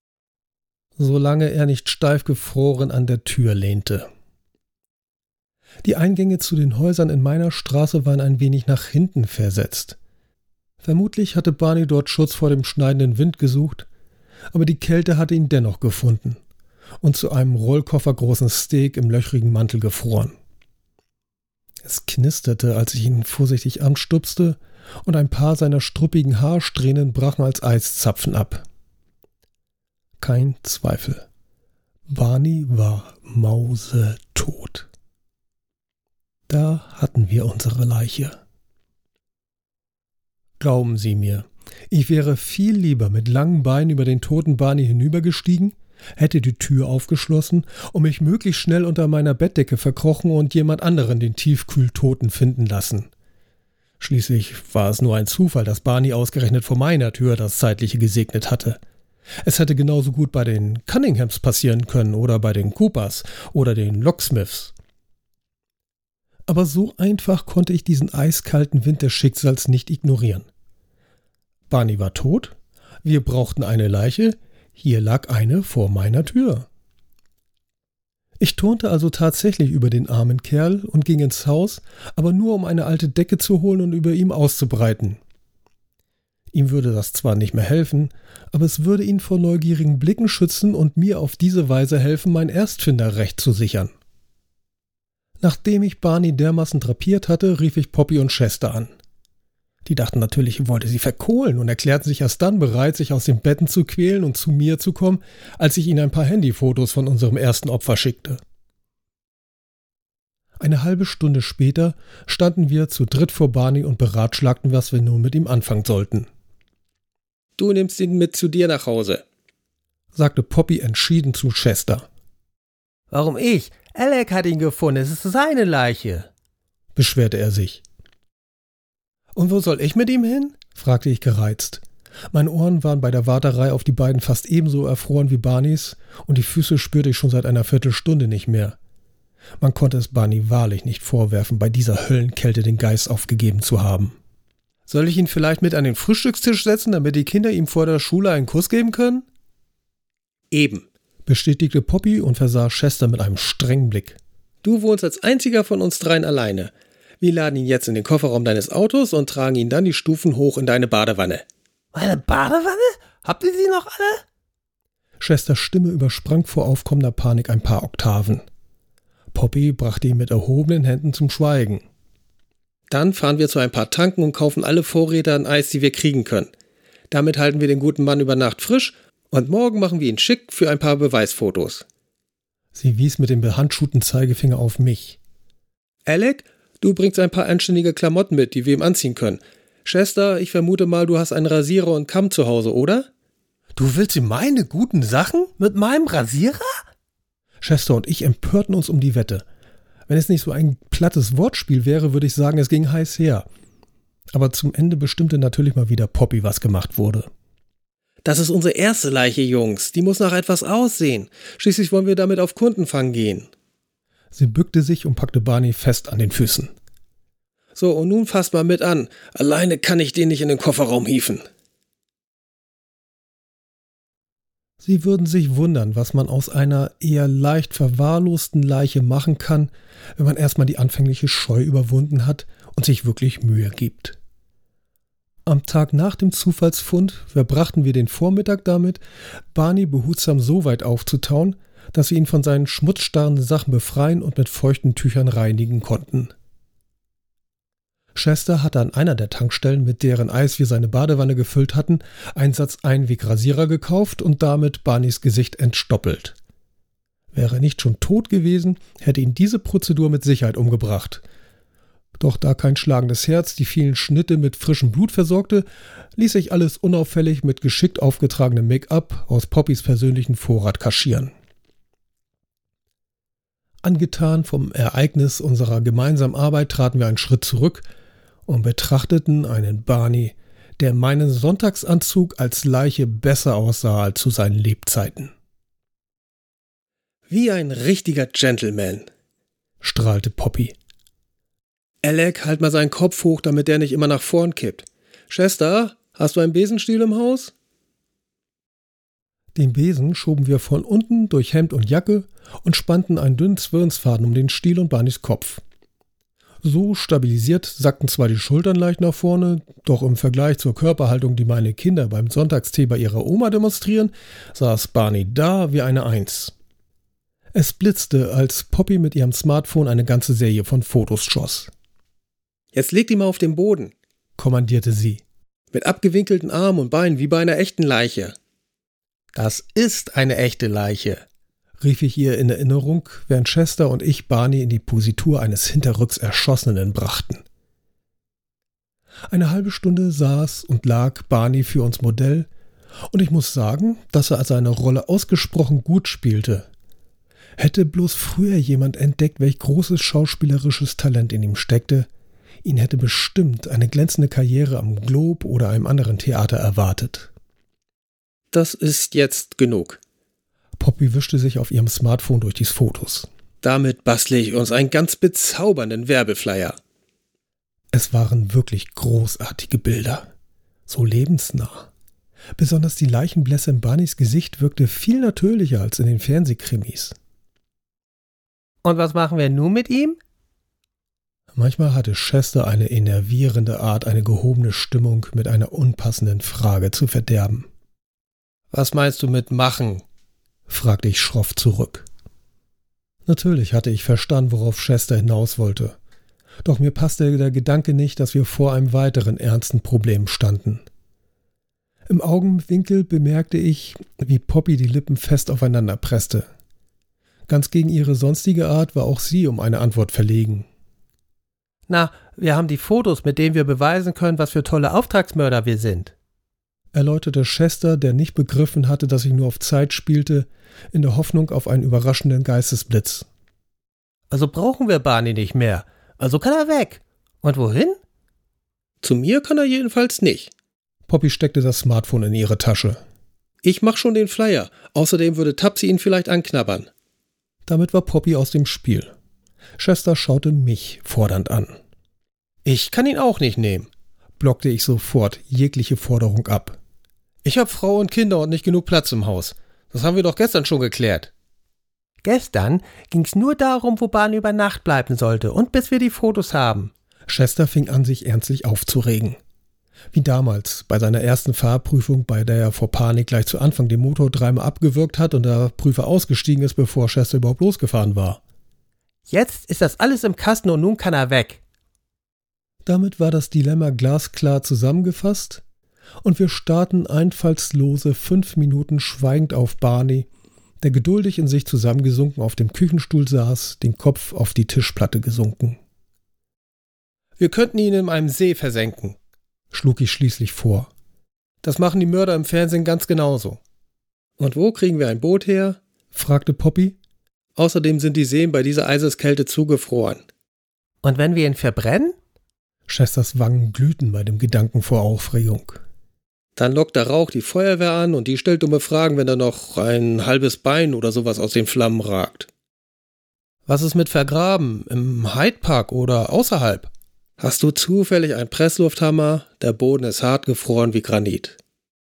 Solange er nicht steif gefroren an der Tür lehnte. Die Eingänge zu den Häusern in meiner Straße waren ein wenig nach hinten versetzt. Vermutlich hatte Barney dort Schutz vor dem schneidenden Wind gesucht, aber die Kälte hatte ihn dennoch gefunden und zu einem rollkoffergroßen Steak im löchrigen Mantel gefroren. Es knisterte, als ich ihn vorsichtig anstupste, und ein paar seiner struppigen Haarsträhnen brachen als Eiszapfen ab. Kein Zweifel. Barney war mausetot. Da hatten wir unsere Leiche. Glauben Sie mir, ich wäre viel lieber mit langen Beinen über den toten Barney hinübergestiegen, hätte die Tür aufgeschlossen und mich möglichst schnell unter meiner Bettdecke verkrochen und jemand anderen den tiefkühltoten finden lassen. Schließlich war es nur ein Zufall, dass Barney ausgerechnet vor meiner Tür das Zeitliche gesegnet hatte. Es hätte genauso gut bei den Cunninghams passieren können oder bei den Coopers oder den Locksmiths. Aber so einfach konnte ich diesen eiskalten Wind des Schicksals nicht ignorieren. Barney war tot, wir brauchten eine Leiche, hier lag eine vor meiner Tür. Ich turnte also tatsächlich über den armen Kerl und ging ins Haus, aber nur um eine alte Decke zu holen und über ihm auszubreiten. Ihm würde das zwar nicht mehr helfen, aber es würde ihn vor neugierigen Blicken schützen und mir auf diese Weise helfen, mein Erstfinderrecht zu sichern. Nachdem ich Barney dermaßen drapiert hatte, rief ich Poppy und Chester an. Die dachten natürlich, ich wollte sie verkohlen und erklärten sich erst dann bereit, sich aus den Betten zu quälen und zu mir zu kommen, als ich ihnen ein paar Handyfotos von unserem ersten Opfer schickte. Eine halbe Stunde später standen wir zu dritt vor Barney und beratschlagten, was wir nun mit ihm anfangen sollten. Du nimmst ihn mit zu dir nach Hause, sagte Poppy entschieden zu Chester. Warum ich? Alec hat ihn gefunden, es ist seine Leiche, beschwerte er sich. Und wo soll ich mit ihm hin? Fragte ich gereizt. Meine Ohren waren bei der Warterei auf die beiden fast ebenso erfroren wie Barneys und die Füße spürte ich schon seit einer Viertelstunde nicht mehr. Man konnte es Barney wahrlich nicht vorwerfen, bei dieser Höllenkälte den Geist aufgegeben zu haben. Soll ich ihn vielleicht mit an den Frühstückstisch setzen, damit die Kinder ihm vor der Schule einen Kuss geben können? Eben, bestätigte Poppy und versah Chester mit einem strengen Blick. Du wohnst als einziger von uns dreien alleine. Wir laden ihn jetzt in den Kofferraum deines Autos und tragen ihn dann die Stufen hoch in deine Badewanne. Meine Badewanne? Habt ihr sie noch alle? Chesters Stimme übersprang vor aufkommender Panik ein paar Oktaven. Poppy brachte ihn mit erhobenen Händen zum Schweigen. Dann fahren wir zu ein paar Tanken und kaufen alle Vorräte an Eis, die wir kriegen können. Damit halten wir den guten Mann über Nacht frisch und morgen machen wir ihn schick für ein paar Beweisfotos. Sie wies mit dem behandschuhten Zeigefinger auf mich. Alec, du bringst ein paar anständige Klamotten mit, die wir ihm anziehen können. Chester, ich vermute mal, du hast einen Rasierer und Kamm zu Hause, oder? Du willst ihm meine guten Sachen mit meinem Rasierer? Chester und ich empörten uns um die Wette. Wenn es nicht so ein plattes Wortspiel wäre, würde ich sagen, es ging heiß her. Aber zum Ende bestimmte natürlich mal wieder Poppy, was gemacht wurde. Das ist unsere erste Leiche, Jungs. Die muss nach etwas aussehen. Schließlich wollen wir damit auf Kundenfang gehen. Sie bückte sich und packte Barney fest an den Füßen. So, und nun fasst mal mit an. Alleine kann ich den nicht in den Kofferraum hieven. Sie würden sich wundern, was man aus einer eher leicht verwahrlosten Leiche machen kann, wenn man erstmal die anfängliche Scheu überwunden hat und sich wirklich Mühe gibt. Am Tag nach dem Zufallsfund verbrachten wir den Vormittag damit, Barney behutsam so weit aufzutauen, dass wir ihn von seinen schmutzstarrenden Sachen befreien und mit feuchten Tüchern reinigen konnten. Chester hatte an einer der Tankstellen, mit deren Eis wir seine Badewanne gefüllt hatten, einen Satz Einwegrasierer gekauft und damit Barneys Gesicht entstoppelt. Wäre er nicht schon tot gewesen, hätte ihn diese Prozedur mit Sicherheit umgebracht. Doch da kein schlagendes Herz die vielen Schnitte mit frischem Blut versorgte, ließ sich alles unauffällig mit geschickt aufgetragenem Make-up aus Poppys persönlichen Vorrat kaschieren. Angetan vom Ereignis unserer gemeinsamen Arbeit traten wir einen Schritt zurück und betrachteten einen Barney, der in meinem Sonntagsanzug als Leiche besser aussah als zu seinen Lebzeiten. Wie ein richtiger Gentleman, strahlte Poppy. Alec, halt mal seinen Kopf hoch, damit der nicht immer nach vorn kippt. Chester, hast du einen Besenstiel im Haus? Den Besen schoben wir von unten durch Hemd und Jacke und spannten einen dünnen Zwirnsfaden um den Stiel und Barneys Kopf. So stabilisiert sackten zwar die Schultern leicht nach vorne, doch im Vergleich zur Körperhaltung, die meine Kinder beim Sonntagstee bei ihrer Oma demonstrieren, saß Barney da wie eine Eins. Es blitzte, als Poppy mit ihrem Smartphone eine ganze Serie von Fotos schoss. Jetzt leg die mal auf den Boden, kommandierte sie. Mit abgewinkelten Armen und Beinen wie bei einer echten Leiche. Das ist eine echte Leiche, rief ich ihr in Erinnerung, während Chester und ich Barney in die Positur eines hinterrücks Erschossenen brachten. Eine halbe Stunde saß und lag Barney für uns Modell, und ich muss sagen, dass er seine Rolle ausgesprochen gut spielte. Hätte bloß früher jemand entdeckt, welch großes schauspielerisches Talent in ihm steckte, ihn hätte bestimmt eine glänzende Karriere am Globe oder einem anderen Theater erwartet. Das ist jetzt genug. Poppy wischte sich auf ihrem Smartphone durch die Fotos. Damit bastle ich uns einen ganz bezaubernden Werbeflyer. Es waren wirklich großartige Bilder. So lebensnah. Besonders die Leichenblässe in Barneys Gesicht wirkte viel natürlicher als in den Fernsehkrimis. Und was machen wir nun mit ihm? Manchmal hatte Chester eine enervierende Art, eine gehobene Stimmung mit einer unpassenden Frage zu verderben. Was meinst du mit machen? Fragte ich schroff zurück. Natürlich hatte ich verstanden, worauf Chester hinaus wollte. Doch mir passte der Gedanke nicht, dass wir vor einem weiteren ernsten Problem standen. Im Augenwinkel bemerkte ich, wie Poppy die Lippen fest aufeinander presste. Ganz gegen ihre sonstige Art war auch sie um eine Antwort verlegen. Na, wir haben die Fotos, mit denen wir beweisen können, was für tolle Auftragsmörder wir sind, erläuterte Chester, der nicht begriffen hatte, dass ich nur auf Zeit spielte, in der Hoffnung auf einen überraschenden Geistesblitz. Also brauchen wir Barney nicht mehr. Also kann er weg. Und wohin? Zu mir kann er jedenfalls nicht. Poppy steckte das Smartphone in ihre Tasche. Ich mach schon den Flyer. Außerdem würde Tapsi ihn vielleicht anknabbern. Damit war Poppy aus dem Spiel. Chester schaute mich fordernd an. Ich kann ihn auch nicht nehmen, blockte ich sofort jegliche Forderung ab. Ich hab Frau und Kinder und nicht genug Platz im Haus. Das haben wir doch gestern schon geklärt. Gestern ging's nur darum, wo Barney über Nacht bleiben sollte und bis wir die Fotos haben. Chester fing an, sich ernstlich aufzuregen. Wie damals, bei seiner ersten Fahrprüfung, bei der er vor Panik gleich zu Anfang den Motor dreimal abgewürgt hat und der Prüfer ausgestiegen ist, bevor Chester überhaupt losgefahren war. Jetzt ist das alles im Kasten und nun kann er weg. Damit war das Dilemma glasklar zusammengefasst und wir starrten einfallslose fünf Minuten schweigend auf Barney, der geduldig in sich zusammengesunken auf dem Küchenstuhl saß, den Kopf auf die Tischplatte gesunken. Wir könnten ihn in einem See versenken, schlug ich schließlich vor. Das machen die Mörder im Fernsehen ganz genauso. Und wo kriegen wir ein Boot her? Fragte Poppy. Außerdem sind die Seen bei dieser Eiseskälte zugefroren. Und wenn wir ihn verbrennen? Chesters Wangen glühten bei dem Gedanken vor Aufregung. Dann lockt der Rauch die Feuerwehr an und die stellt dumme Fragen, wenn da noch ein halbes Bein oder sowas aus den Flammen ragt. Was ist mit Vergraben? Im Hyde Park oder außerhalb? Hast du zufällig einen Presslufthammer? Der Boden ist hart gefroren wie Granit.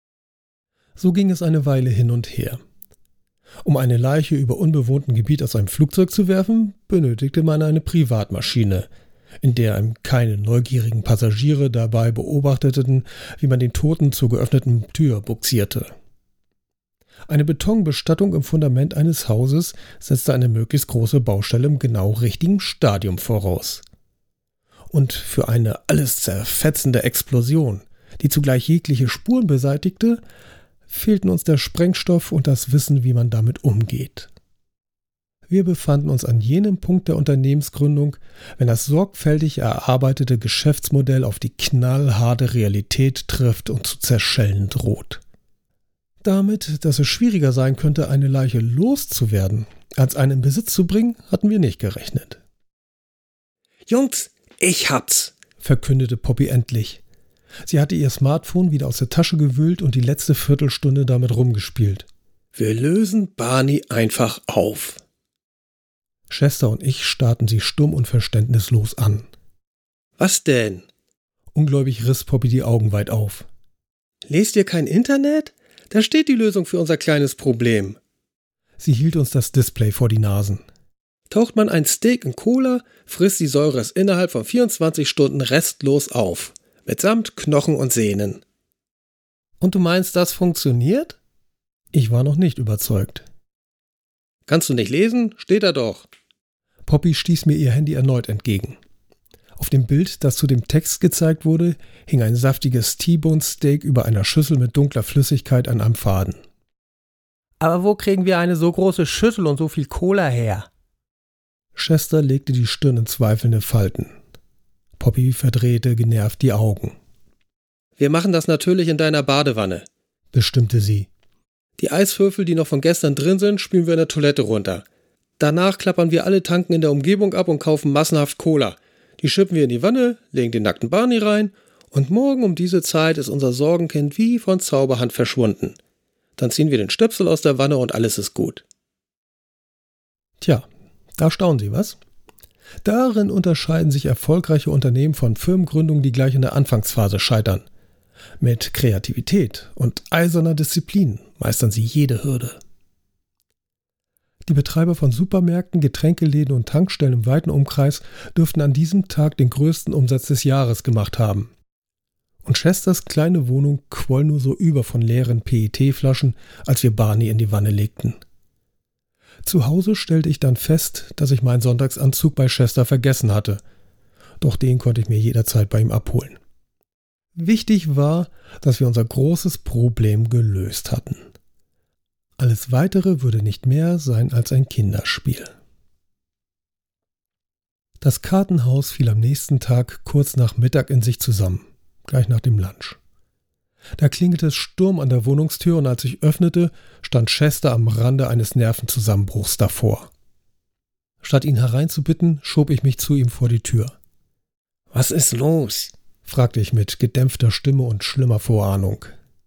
So ging es eine Weile hin und her. Um eine Leiche über unbewohnten Gebiet aus einem Flugzeug zu werfen, benötigte man eine Privatmaschine, in der einem keine neugierigen Passagiere dabei beobachteten, wie man den Toten zur geöffneten Tür bugsierte. Eine Betonbestattung im Fundament eines Hauses setzte eine möglichst große Baustelle im genau richtigen Stadium voraus. Und für eine alles zerfetzende Explosion, die zugleich jegliche Spuren beseitigte, fehlten uns der Sprengstoff und das Wissen, wie man damit umgeht. Wir befanden uns an jenem Punkt der Unternehmensgründung, wenn das sorgfältig erarbeitete Geschäftsmodell auf die knallharte Realität trifft und zu zerschellen droht. Damit, dass es schwieriger sein könnte, eine Leiche loszuwerden, als eine in Besitz zu bringen, hatten wir nicht gerechnet. Jungs, ich hab's, verkündete Poppy endlich. Sie hatte ihr Smartphone wieder aus der Tasche gewühlt und die letzte Viertelstunde damit rumgespielt. Wir lösen Barney einfach auf. Chester und ich starrten sie stumm und verständnislos an. Was denn? Ungläubig riss Poppy die Augen weit auf. Lest ihr kein Internet? Da steht die Lösung für unser kleines Problem. Sie hielt uns das Display vor die Nasen. Taucht man ein Steak in Cola, frisst die Säure es innerhalb von vierundzwanzig Stunden restlos auf. Mitsamt Knochen und Sehnen. Und du meinst, das funktioniert? Ich war noch nicht überzeugt. Kannst du nicht lesen? Steht da doch. Poppy stieß mir ihr Handy erneut entgegen. Auf dem Bild, das zu dem Text gezeigt wurde, hing ein saftiges T-Bone-Steak über einer Schüssel mit dunkler Flüssigkeit an einem Faden. Aber wo kriegen wir eine so große Schüssel und so viel Cola her? Chester legte die Stirn in zweifelnde Falten. Poppy verdrehte genervt die Augen. Wir machen das natürlich in deiner Badewanne, bestimmte sie. Die Eiswürfel, die noch von gestern drin sind, spülen wir in der Toilette runter. Danach klappern wir alle Tanken in der Umgebung ab und kaufen massenhaft Cola. Die schippen wir in die Wanne, legen den nackten Barney rein und morgen um diese Zeit ist unser Sorgenkind wie von Zauberhand verschwunden. Dann ziehen wir den Stöpsel aus der Wanne und alles ist gut. Tja, da staunen Sie, was? Darin unterscheiden sich erfolgreiche Unternehmen von Firmengründungen, die gleich in der Anfangsphase scheitern. Mit Kreativität und eiserner Disziplin meistern sie jede Hürde. Die Betreiber von Supermärkten, Getränkeläden und Tankstellen im weiten Umkreis dürften an diesem Tag den größten Umsatz des Jahres gemacht haben. Und Chesters kleine Wohnung quoll nur so über von leeren P E T-Flaschen, als wir Barney in die Wanne legten. Zu Hause stellte ich dann fest, dass ich meinen Sonntagsanzug bei Chester vergessen hatte. Doch den konnte ich mir jederzeit bei ihm abholen. Wichtig war, dass wir unser großes Problem gelöst hatten. Alles Weitere würde nicht mehr sein als ein Kinderspiel. Das Kartenhaus fiel am nächsten Tag kurz nach Mittag in sich zusammen, gleich nach dem Lunch. Da klingelte es Sturm an der Wohnungstür und als ich öffnete, stand Chester am Rande eines Nervenzusammenbruchs davor. Statt ihn hereinzubitten, schob ich mich zu ihm vor die Tür. »Was ist los?« fragte ich mit gedämpfter Stimme und schlimmer Vorahnung.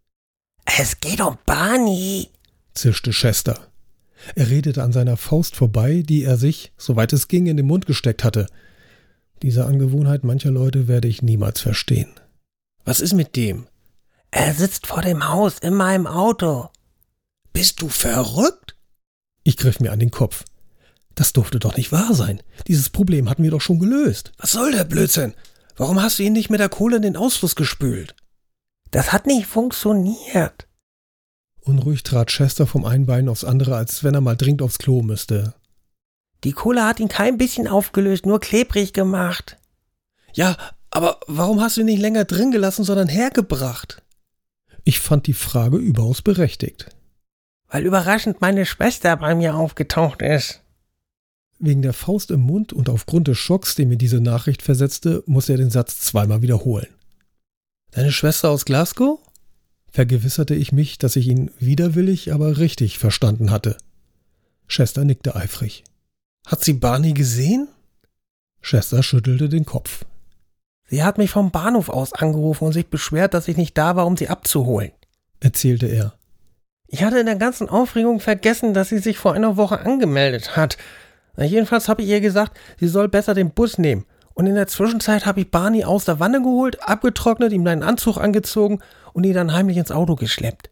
»Es geht um Barney«, zischte Chester. Er redete an seiner Faust vorbei, die er sich, soweit es ging, in den Mund gesteckt hatte. Diese Angewohnheit mancher Leute werde ich niemals verstehen. »Was ist mit dem?« »Er sitzt vor dem Haus in meinem Auto.« »Bist du verrückt?« Ich griff mir an den Kopf. Das durfte doch nicht wahr sein. Dieses Problem hatten wir doch schon gelöst. »Was soll der Blödsinn? Warum hast du ihn nicht mit der Kohle in den Ausfluss gespült?« »Das hat nicht funktioniert.« Unruhig trat Chester vom einen Bein aufs andere, als wenn er mal dringend aufs Klo müsste. »Die Kohle hat ihn kein bisschen aufgelöst, nur klebrig gemacht.« »Ja, aber warum hast du ihn nicht länger drin gelassen, sondern hergebracht?« Ich fand die Frage überaus berechtigt. »Weil überraschend meine Schwester bei mir aufgetaucht ist.« Wegen der Faust im Mund und aufgrund des Schocks, den mir diese Nachricht versetzte, musste er den Satz zweimal wiederholen. »Deine Schwester aus Glasgow?« Vergewisserte ich mich, dass ich ihn widerwillig, aber richtig verstanden hatte. Chester nickte eifrig. »Hat sie Barney gesehen?« Chester schüttelte den Kopf. »Sie hat mich vom Bahnhof aus angerufen und sich beschwert, dass ich nicht da war, um sie abzuholen«, erzählte er. »Ich hatte in der ganzen Aufregung vergessen, dass sie sich vor einer Woche angemeldet hat. Na, jedenfalls habe ich ihr gesagt, sie soll besser den Bus nehmen. Und in der Zwischenzeit habe ich Barney aus der Wanne geholt, abgetrocknet, ihm einen Anzug angezogen und ihn dann heimlich ins Auto geschleppt.«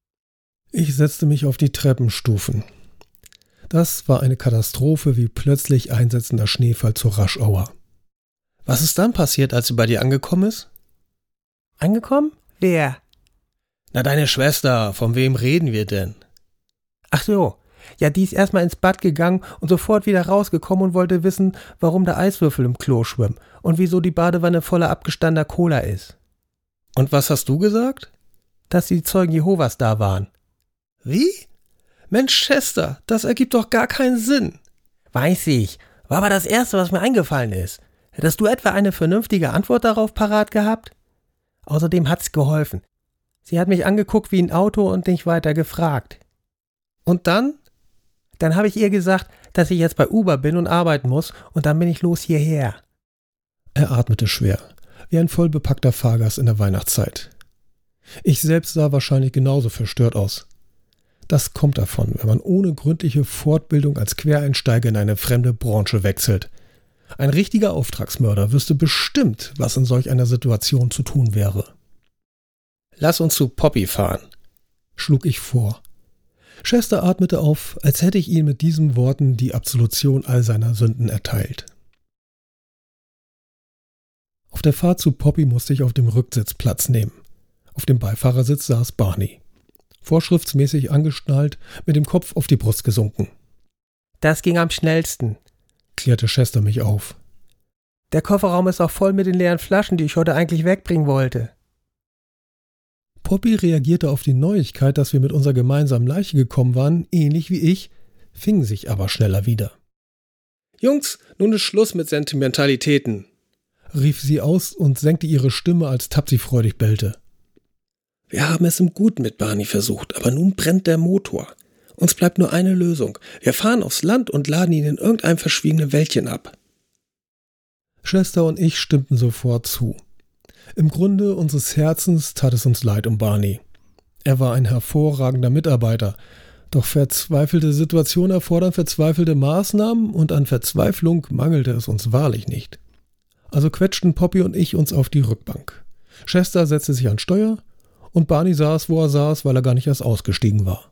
Ich setzte mich auf die Treppenstufen. Das war eine Katastrophe wie plötzlich einsetzender Schneefall zur Raschauer. »Was ist dann passiert, als sie bei dir angekommen ist?« »Angekommen? Wer?« »Na, deine Schwester. Von wem reden wir denn?« »Ach so. Ja, die ist erstmal ins Bad gegangen und sofort wieder rausgekommen und wollte wissen, warum da Eiswürfel im Klo schwimmen und wieso die Badewanne voller abgestandener Cola ist.« »Und was hast du gesagt?« »Dass die Zeugen Jehovas da waren.« »Wie? Mensch, Chester, das ergibt doch gar keinen Sinn.« »Weiß ich. War aber das Erste, was mir eingefallen ist. Hättest du etwa eine vernünftige Antwort darauf parat gehabt?« Außerdem hat's geholfen. Sie hat mich angeguckt wie ein Auto und nicht weiter gefragt. »Und dann?« »Dann habe ich ihr gesagt, dass ich jetzt bei Uber bin und arbeiten muss und dann bin ich los hierher.« Er atmete schwer, wie ein vollbepackter Fahrgast in der Weihnachtszeit. Ich selbst sah wahrscheinlich genauso verstört aus. Das kommt davon, wenn man ohne gründliche Fortbildung als Quereinsteiger in eine fremde Branche wechselt. Ein richtiger Auftragsmörder wüsste bestimmt, was in solch einer Situation zu tun wäre. »Lass uns zu Poppy fahren«, schlug ich vor. Chester atmete auf, als hätte ich ihm mit diesen Worten die Absolution all seiner Sünden erteilt. Auf der Fahrt zu Poppy musste ich auf dem Rücksitz Platz nehmen. Auf dem Beifahrersitz saß Barney. Vorschriftsmäßig angeschnallt, mit dem Kopf auf die Brust gesunken. Das ging am schnellsten, klärte Chester mich auf. Der Kofferraum ist auch voll mit den leeren Flaschen, die ich heute eigentlich wegbringen wollte. Poppy reagierte auf die Neuigkeit, dass wir mit unserer gemeinsamen Leiche gekommen waren, ähnlich wie ich, fing sich aber schneller wieder. Jungs, nun ist Schluss mit Sentimentalitäten, rief sie aus und senkte ihre Stimme, als Tapsi freudig bellte. Wir haben es im Guten mit Barney versucht, aber nun brennt der Motor. Uns bleibt nur eine Lösung. Wir fahren aufs Land und laden ihn in irgendeinem verschwiegenen Wäldchen ab. Chester und ich stimmten sofort zu. Im Grunde unseres Herzens tat es uns leid um Barney. Er war ein hervorragender Mitarbeiter, doch verzweifelte Situationen erfordern verzweifelte Maßnahmen und an Verzweiflung mangelte es uns wahrlich nicht. Also quetschten Poppy und ich uns auf die Rückbank. Chester setzte sich an Steuer und Barney saß, wo er saß, weil er gar nicht erst ausgestiegen war.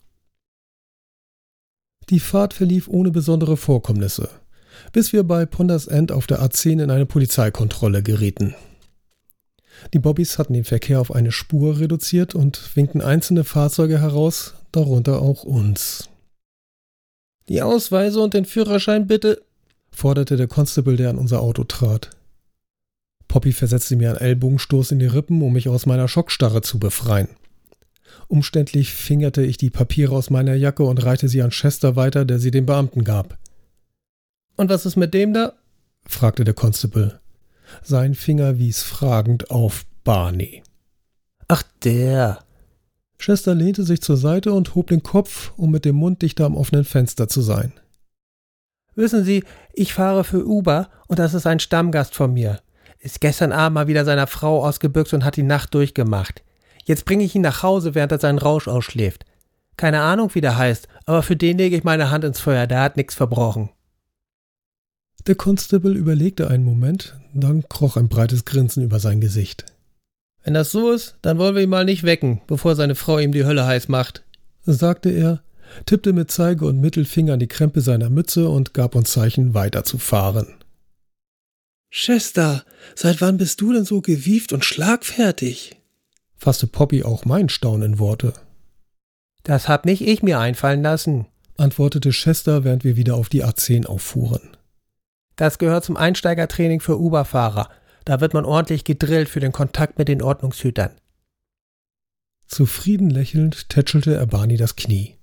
Die Fahrt verlief ohne besondere Vorkommnisse, bis wir bei Ponders End auf der A zehn in eine Polizeikontrolle gerieten. Die Bobbys hatten den Verkehr auf eine Spur reduziert und winkten einzelne Fahrzeuge heraus, darunter auch uns. Die Ausweise und den Führerschein bitte, forderte der Constable, der an unser Auto trat. Poppy versetzte mir einen Ellbogenstoß in die Rippen, um mich aus meiner Schockstarre zu befreien. Umständlich fingerte ich die Papiere aus meiner Jacke und reichte sie an Chester weiter, der sie dem Beamten gab. »Und was ist mit dem da?« fragte der Constable. Sein Finger wies fragend auf Barney. »Ach, der!« Chester lehnte sich zur Seite und hob den Kopf, um mit dem Mund dichter am offenen Fenster zu sein. »Wissen Sie, ich fahre für Uber und das ist ein Stammgast von mir. Ist gestern Abend mal wieder seiner Frau ausgebüxt und hat die Nacht durchgemacht. Jetzt bringe ich ihn nach Hause, während er seinen Rausch ausschläft. Keine Ahnung, wie der heißt, aber für den lege ich meine Hand ins Feuer, der hat nichts verbrochen.« Der Constable überlegte einen Moment, dann kroch ein breites Grinsen über sein Gesicht. »Wenn das so ist, dann wollen wir ihn mal nicht wecken, bevor seine Frau ihm die Hölle heiß macht«, sagte er, tippte mit Zeige und Mittelfinger an die Krempe seiner Mütze und gab uns Zeichen, weiterzufahren. »Chester, seit wann bist du denn so gewieft und schlagfertig?« fasste Poppy auch mein Staunen in Worte. »Das hab nicht ich mir einfallen lassen«, antwortete Chester, während wir wieder auf die A zehn auffuhren. »Das gehört zum Einsteigertraining für Uber-Fahrer. Da wird man ordentlich gedrillt für den Kontakt mit den Ordnungshütern.« Zufrieden lächelnd tätschelte er Barney das Knie.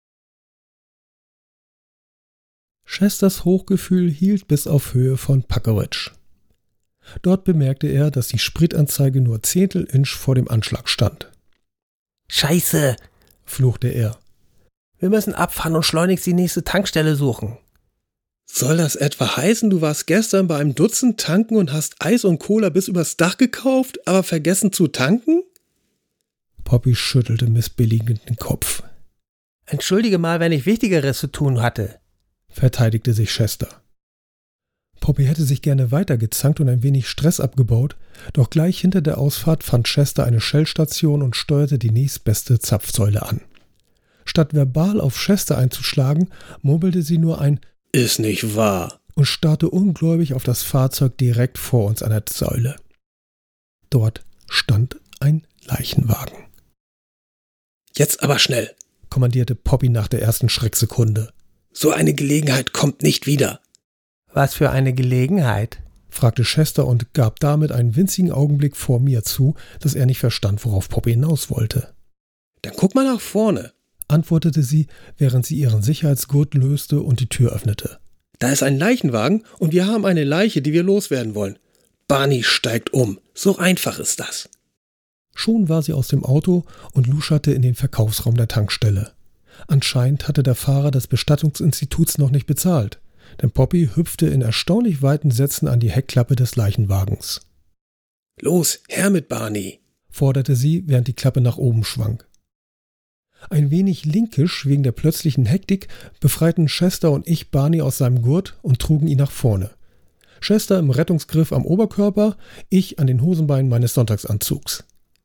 Chesters Hochgefühl hielt bis auf Höhe von Puckeridge. Dort bemerkte er, dass die Spritanzeige nur Zehntel-Inch vor dem Anschlag stand. »Scheiße«, fluchte er. »Wir müssen abfahren und schleunigst die nächste Tankstelle suchen.« »Soll das etwa heißen, du warst gestern bei einem Dutzend tanken und hast Eis und Cola bis übers Dach gekauft, aber vergessen zu tanken?« Poppy schüttelte missbilligend den Kopf. »Entschuldige mal, wenn ich Wichtigeres zu tun hatte«, verteidigte sich Chester. Poppy hätte sich gerne weitergezankt und ein wenig Stress abgebaut, doch gleich hinter der Ausfahrt fand Chester eine Shell-Station und steuerte die nächstbeste Zapfsäule an. Statt verbal auf Chester einzuschlagen, murmelte sie nur ein »Ist nicht wahr« und starrte ungläubig auf das Fahrzeug direkt vor uns an der Säule. Dort stand ein Leichenwagen. »Jetzt aber schnell«, kommandierte Poppy nach der ersten Schrecksekunde. »So eine Gelegenheit kommt nicht wieder.« »Was für eine Gelegenheit?« fragte Chester und gab damit einen winzigen Augenblick vor mir zu, dass er nicht verstand, worauf Poppy hinaus wollte. »Dann guck mal nach vorne«, antwortete sie, während sie ihren Sicherheitsgurt löste und die Tür öffnete. »Da ist ein Leichenwagen und wir haben eine Leiche, die wir loswerden wollen. Barney steigt um. So einfach ist das.« Schon war sie aus dem Auto und luscherte in den Verkaufsraum der Tankstelle. Anscheinend hatte der Fahrer des Bestattungsinstituts noch nicht bezahlt, denn Poppy hüpfte in erstaunlich weiten Sätzen an die Heckklappe des Leichenwagens. »Los, her mit Barney«, forderte sie, während die Klappe nach oben schwang. Ein wenig linkisch wegen der plötzlichen Hektik befreiten Chester und ich Barney aus seinem Gurt und trugen ihn nach vorne. Chester im Rettungsgriff am Oberkörper, ich an den Hosenbeinen meines Sonntagsanzugs.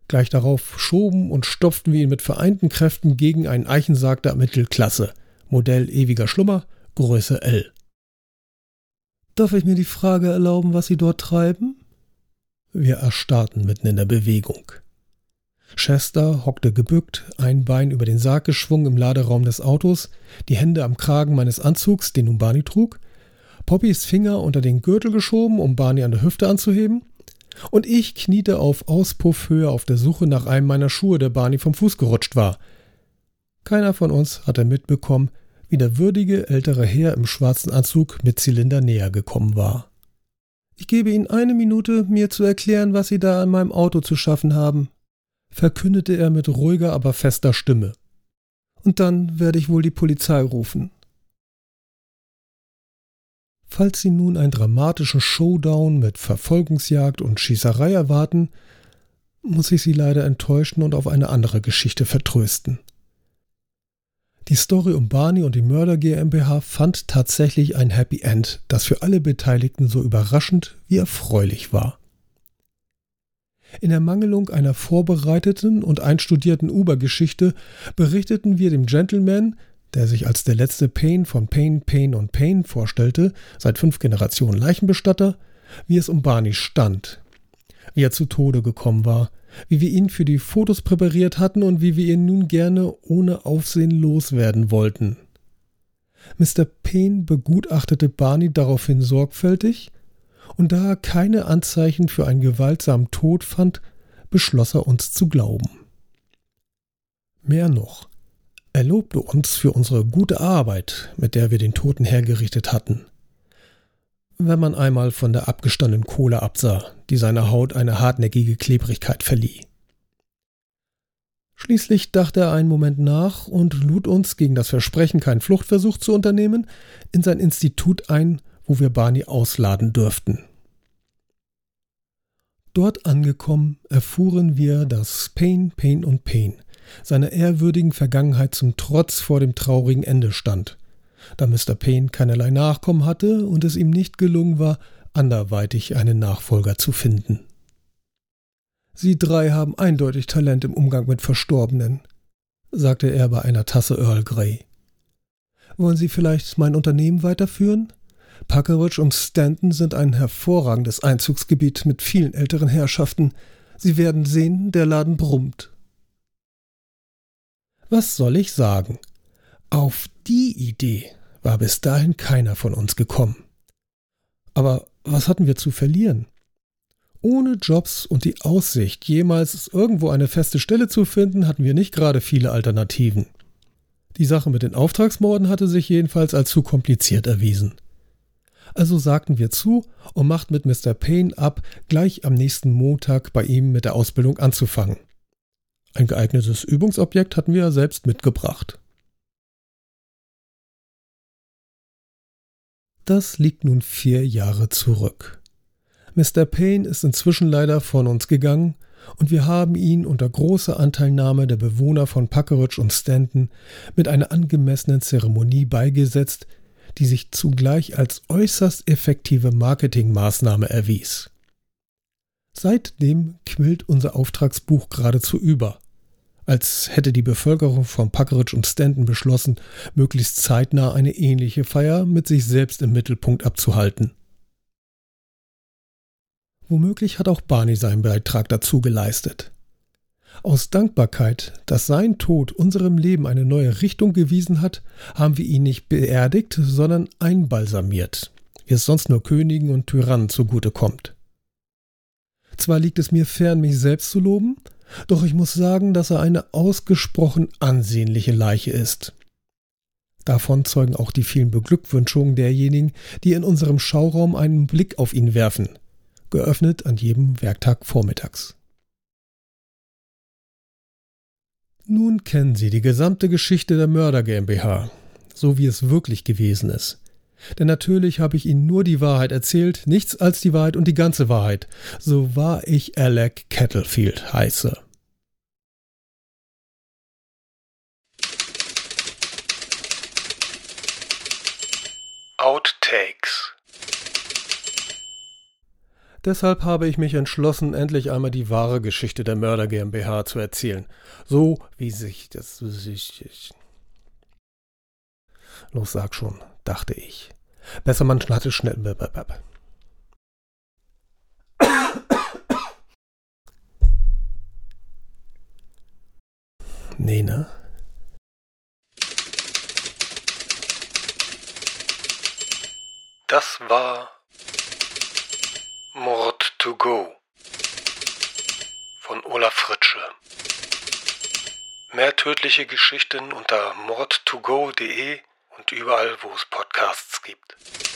Gleich darauf schoben und stopften wir ihn mit vereinten Kräften gegen einen Eichensarg der Mittelklasse, Modell ewiger Schlummer, Größe L. Darf ich mir die Frage erlauben, was Sie dort treiben? Wir erstarrten mitten in der Bewegung. Chester hockte gebückt, ein Bein über den Sarg geschwungen im Laderaum des Autos, die Hände am Kragen meines Anzugs, den nun Barney trug, Poppys Finger unter den Gürtel geschoben, um Barney an der Hüfte anzuheben, und ich kniete auf Auspuffhöhe auf der Suche nach einem meiner Schuhe, der Barney vom Fuß gerutscht war. Keiner von uns hatte mitbekommen, wie der würdige ältere Herr im schwarzen Anzug mit Zylinder näher gekommen war. »Ich gebe Ihnen eine Minute, mir zu erklären, was Sie da an meinem Auto zu schaffen haben«, verkündete er mit ruhiger, aber fester Stimme. »Und dann werde ich wohl die Polizei rufen.« Falls Sie nun einen dramatischen Showdown mit Verfolgungsjagd und Schießerei erwarten, muss ich Sie leider enttäuschen und auf eine andere Geschichte vertrösten. Die Story um Barney und die Mörder GmbH fand tatsächlich ein Happy End, das für alle Beteiligten so überraschend wie erfreulich war. In Ermangelung einer vorbereiteten und einstudierten Uber-Geschichte berichteten wir dem Gentleman, der sich als der letzte Payne von Payne, Payne und Payne vorstellte, seit fünf Generationen Leichenbestatter, wie es um Barney stand, wie er zu Tode gekommen war, wie wir ihn für die Fotos präpariert hatten und wie wir ihn nun gerne ohne Aufsehen loswerden wollten. Mister Payne begutachtete Barney daraufhin sorgfältig, und da er keine Anzeichen für einen gewaltsamen Tod fand, beschloss er uns zu glauben. Mehr noch, er lobte uns für unsere gute Arbeit, mit der wir den Toten hergerichtet hatten. Wenn man einmal von der abgestandenen Kohle absah, die seiner Haut eine hartnäckige Klebrigkeit verlieh. Schließlich dachte er einen Moment nach und lud uns, gegen das Versprechen, keinen Fluchtversuch zu unternehmen, in sein Institut ein, wo wir Barney ausladen dürften. Dort angekommen, erfuhren wir, dass Payne, Payne und Payne seiner ehrwürdigen Vergangenheit zum Trotz vor dem traurigen Ende stand, da Mister Payne keinerlei Nachkommen hatte und es ihm nicht gelungen war, anderweitig einen Nachfolger zu finden. »Sie drei haben eindeutig Talent im Umgang mit Verstorbenen«, sagte er bei einer Tasse Earl Grey. »Wollen Sie vielleicht mein Unternehmen weiterführen? Puckeridge und Stanton sind ein hervorragendes Einzugsgebiet mit vielen älteren Herrschaften. Sie werden sehen, der Laden brummt.« Was soll ich sagen? Auf die Idee war bis dahin keiner von uns gekommen. Aber was hatten wir zu verlieren? Ohne Jobs und die Aussicht, jemals irgendwo eine feste Stelle zu finden, hatten wir nicht gerade viele Alternativen. Die Sache mit den Auftragsmorden hatte sich jedenfalls als zu kompliziert erwiesen. Also sagten wir zu und machten mit Mister Payne ab, gleich am nächsten Montag bei ihm mit der Ausbildung anzufangen. Ein geeignetes Übungsobjekt hatten wir ja selbst mitgebracht. Das liegt nun vier Jahre zurück. Mister Payne ist inzwischen leider von uns gegangen und wir haben ihn unter großer Anteilnahme der Bewohner von Puckeridge und Stanton mit einer angemessenen Zeremonie beigesetzt, die sich zugleich als äußerst effektive Marketingmaßnahme erwies. Seitdem quillt unser Auftragsbuch geradezu über, als hätte die Bevölkerung von Puckeridge und Stanton beschlossen, möglichst zeitnah eine ähnliche Feier mit sich selbst im Mittelpunkt abzuhalten. Womöglich hat auch Barney seinen Beitrag dazu geleistet. Aus Dankbarkeit, dass sein Tod unserem Leben eine neue Richtung gewiesen hat, haben wir ihn nicht beerdigt, sondern einbalsamiert, wie es sonst nur Königen und Tyrannen zugutekommt. Zwar liegt es mir fern, mich selbst zu loben, doch ich muss sagen, dass er eine ausgesprochen ansehnliche Leiche ist. Davon zeugen auch die vielen Beglückwünschungen derjenigen, die in unserem Schauraum einen Blick auf ihn werfen, geöffnet an jedem Werktag vormittags. Nun kennen Sie die gesamte Geschichte der Mörder GmbH, so wie es wirklich gewesen ist. Denn natürlich habe ich Ihnen nur die Wahrheit erzählt, nichts als die Wahrheit und die ganze Wahrheit, so wahr ich Alec Kettlefield heiße. Outtakes. Deshalb habe ich mich entschlossen, endlich einmal die wahre Geschichte der Mörder GmbH zu erzählen. So, wie sich das... Los, sag schon, dachte ich. Besser man hatte schnell... Nee, ne? Das war Mord to go von Olaf Fritsche. Mehr tödliche Geschichten unter mord to go punkt de und überall, wo es Podcasts gibt.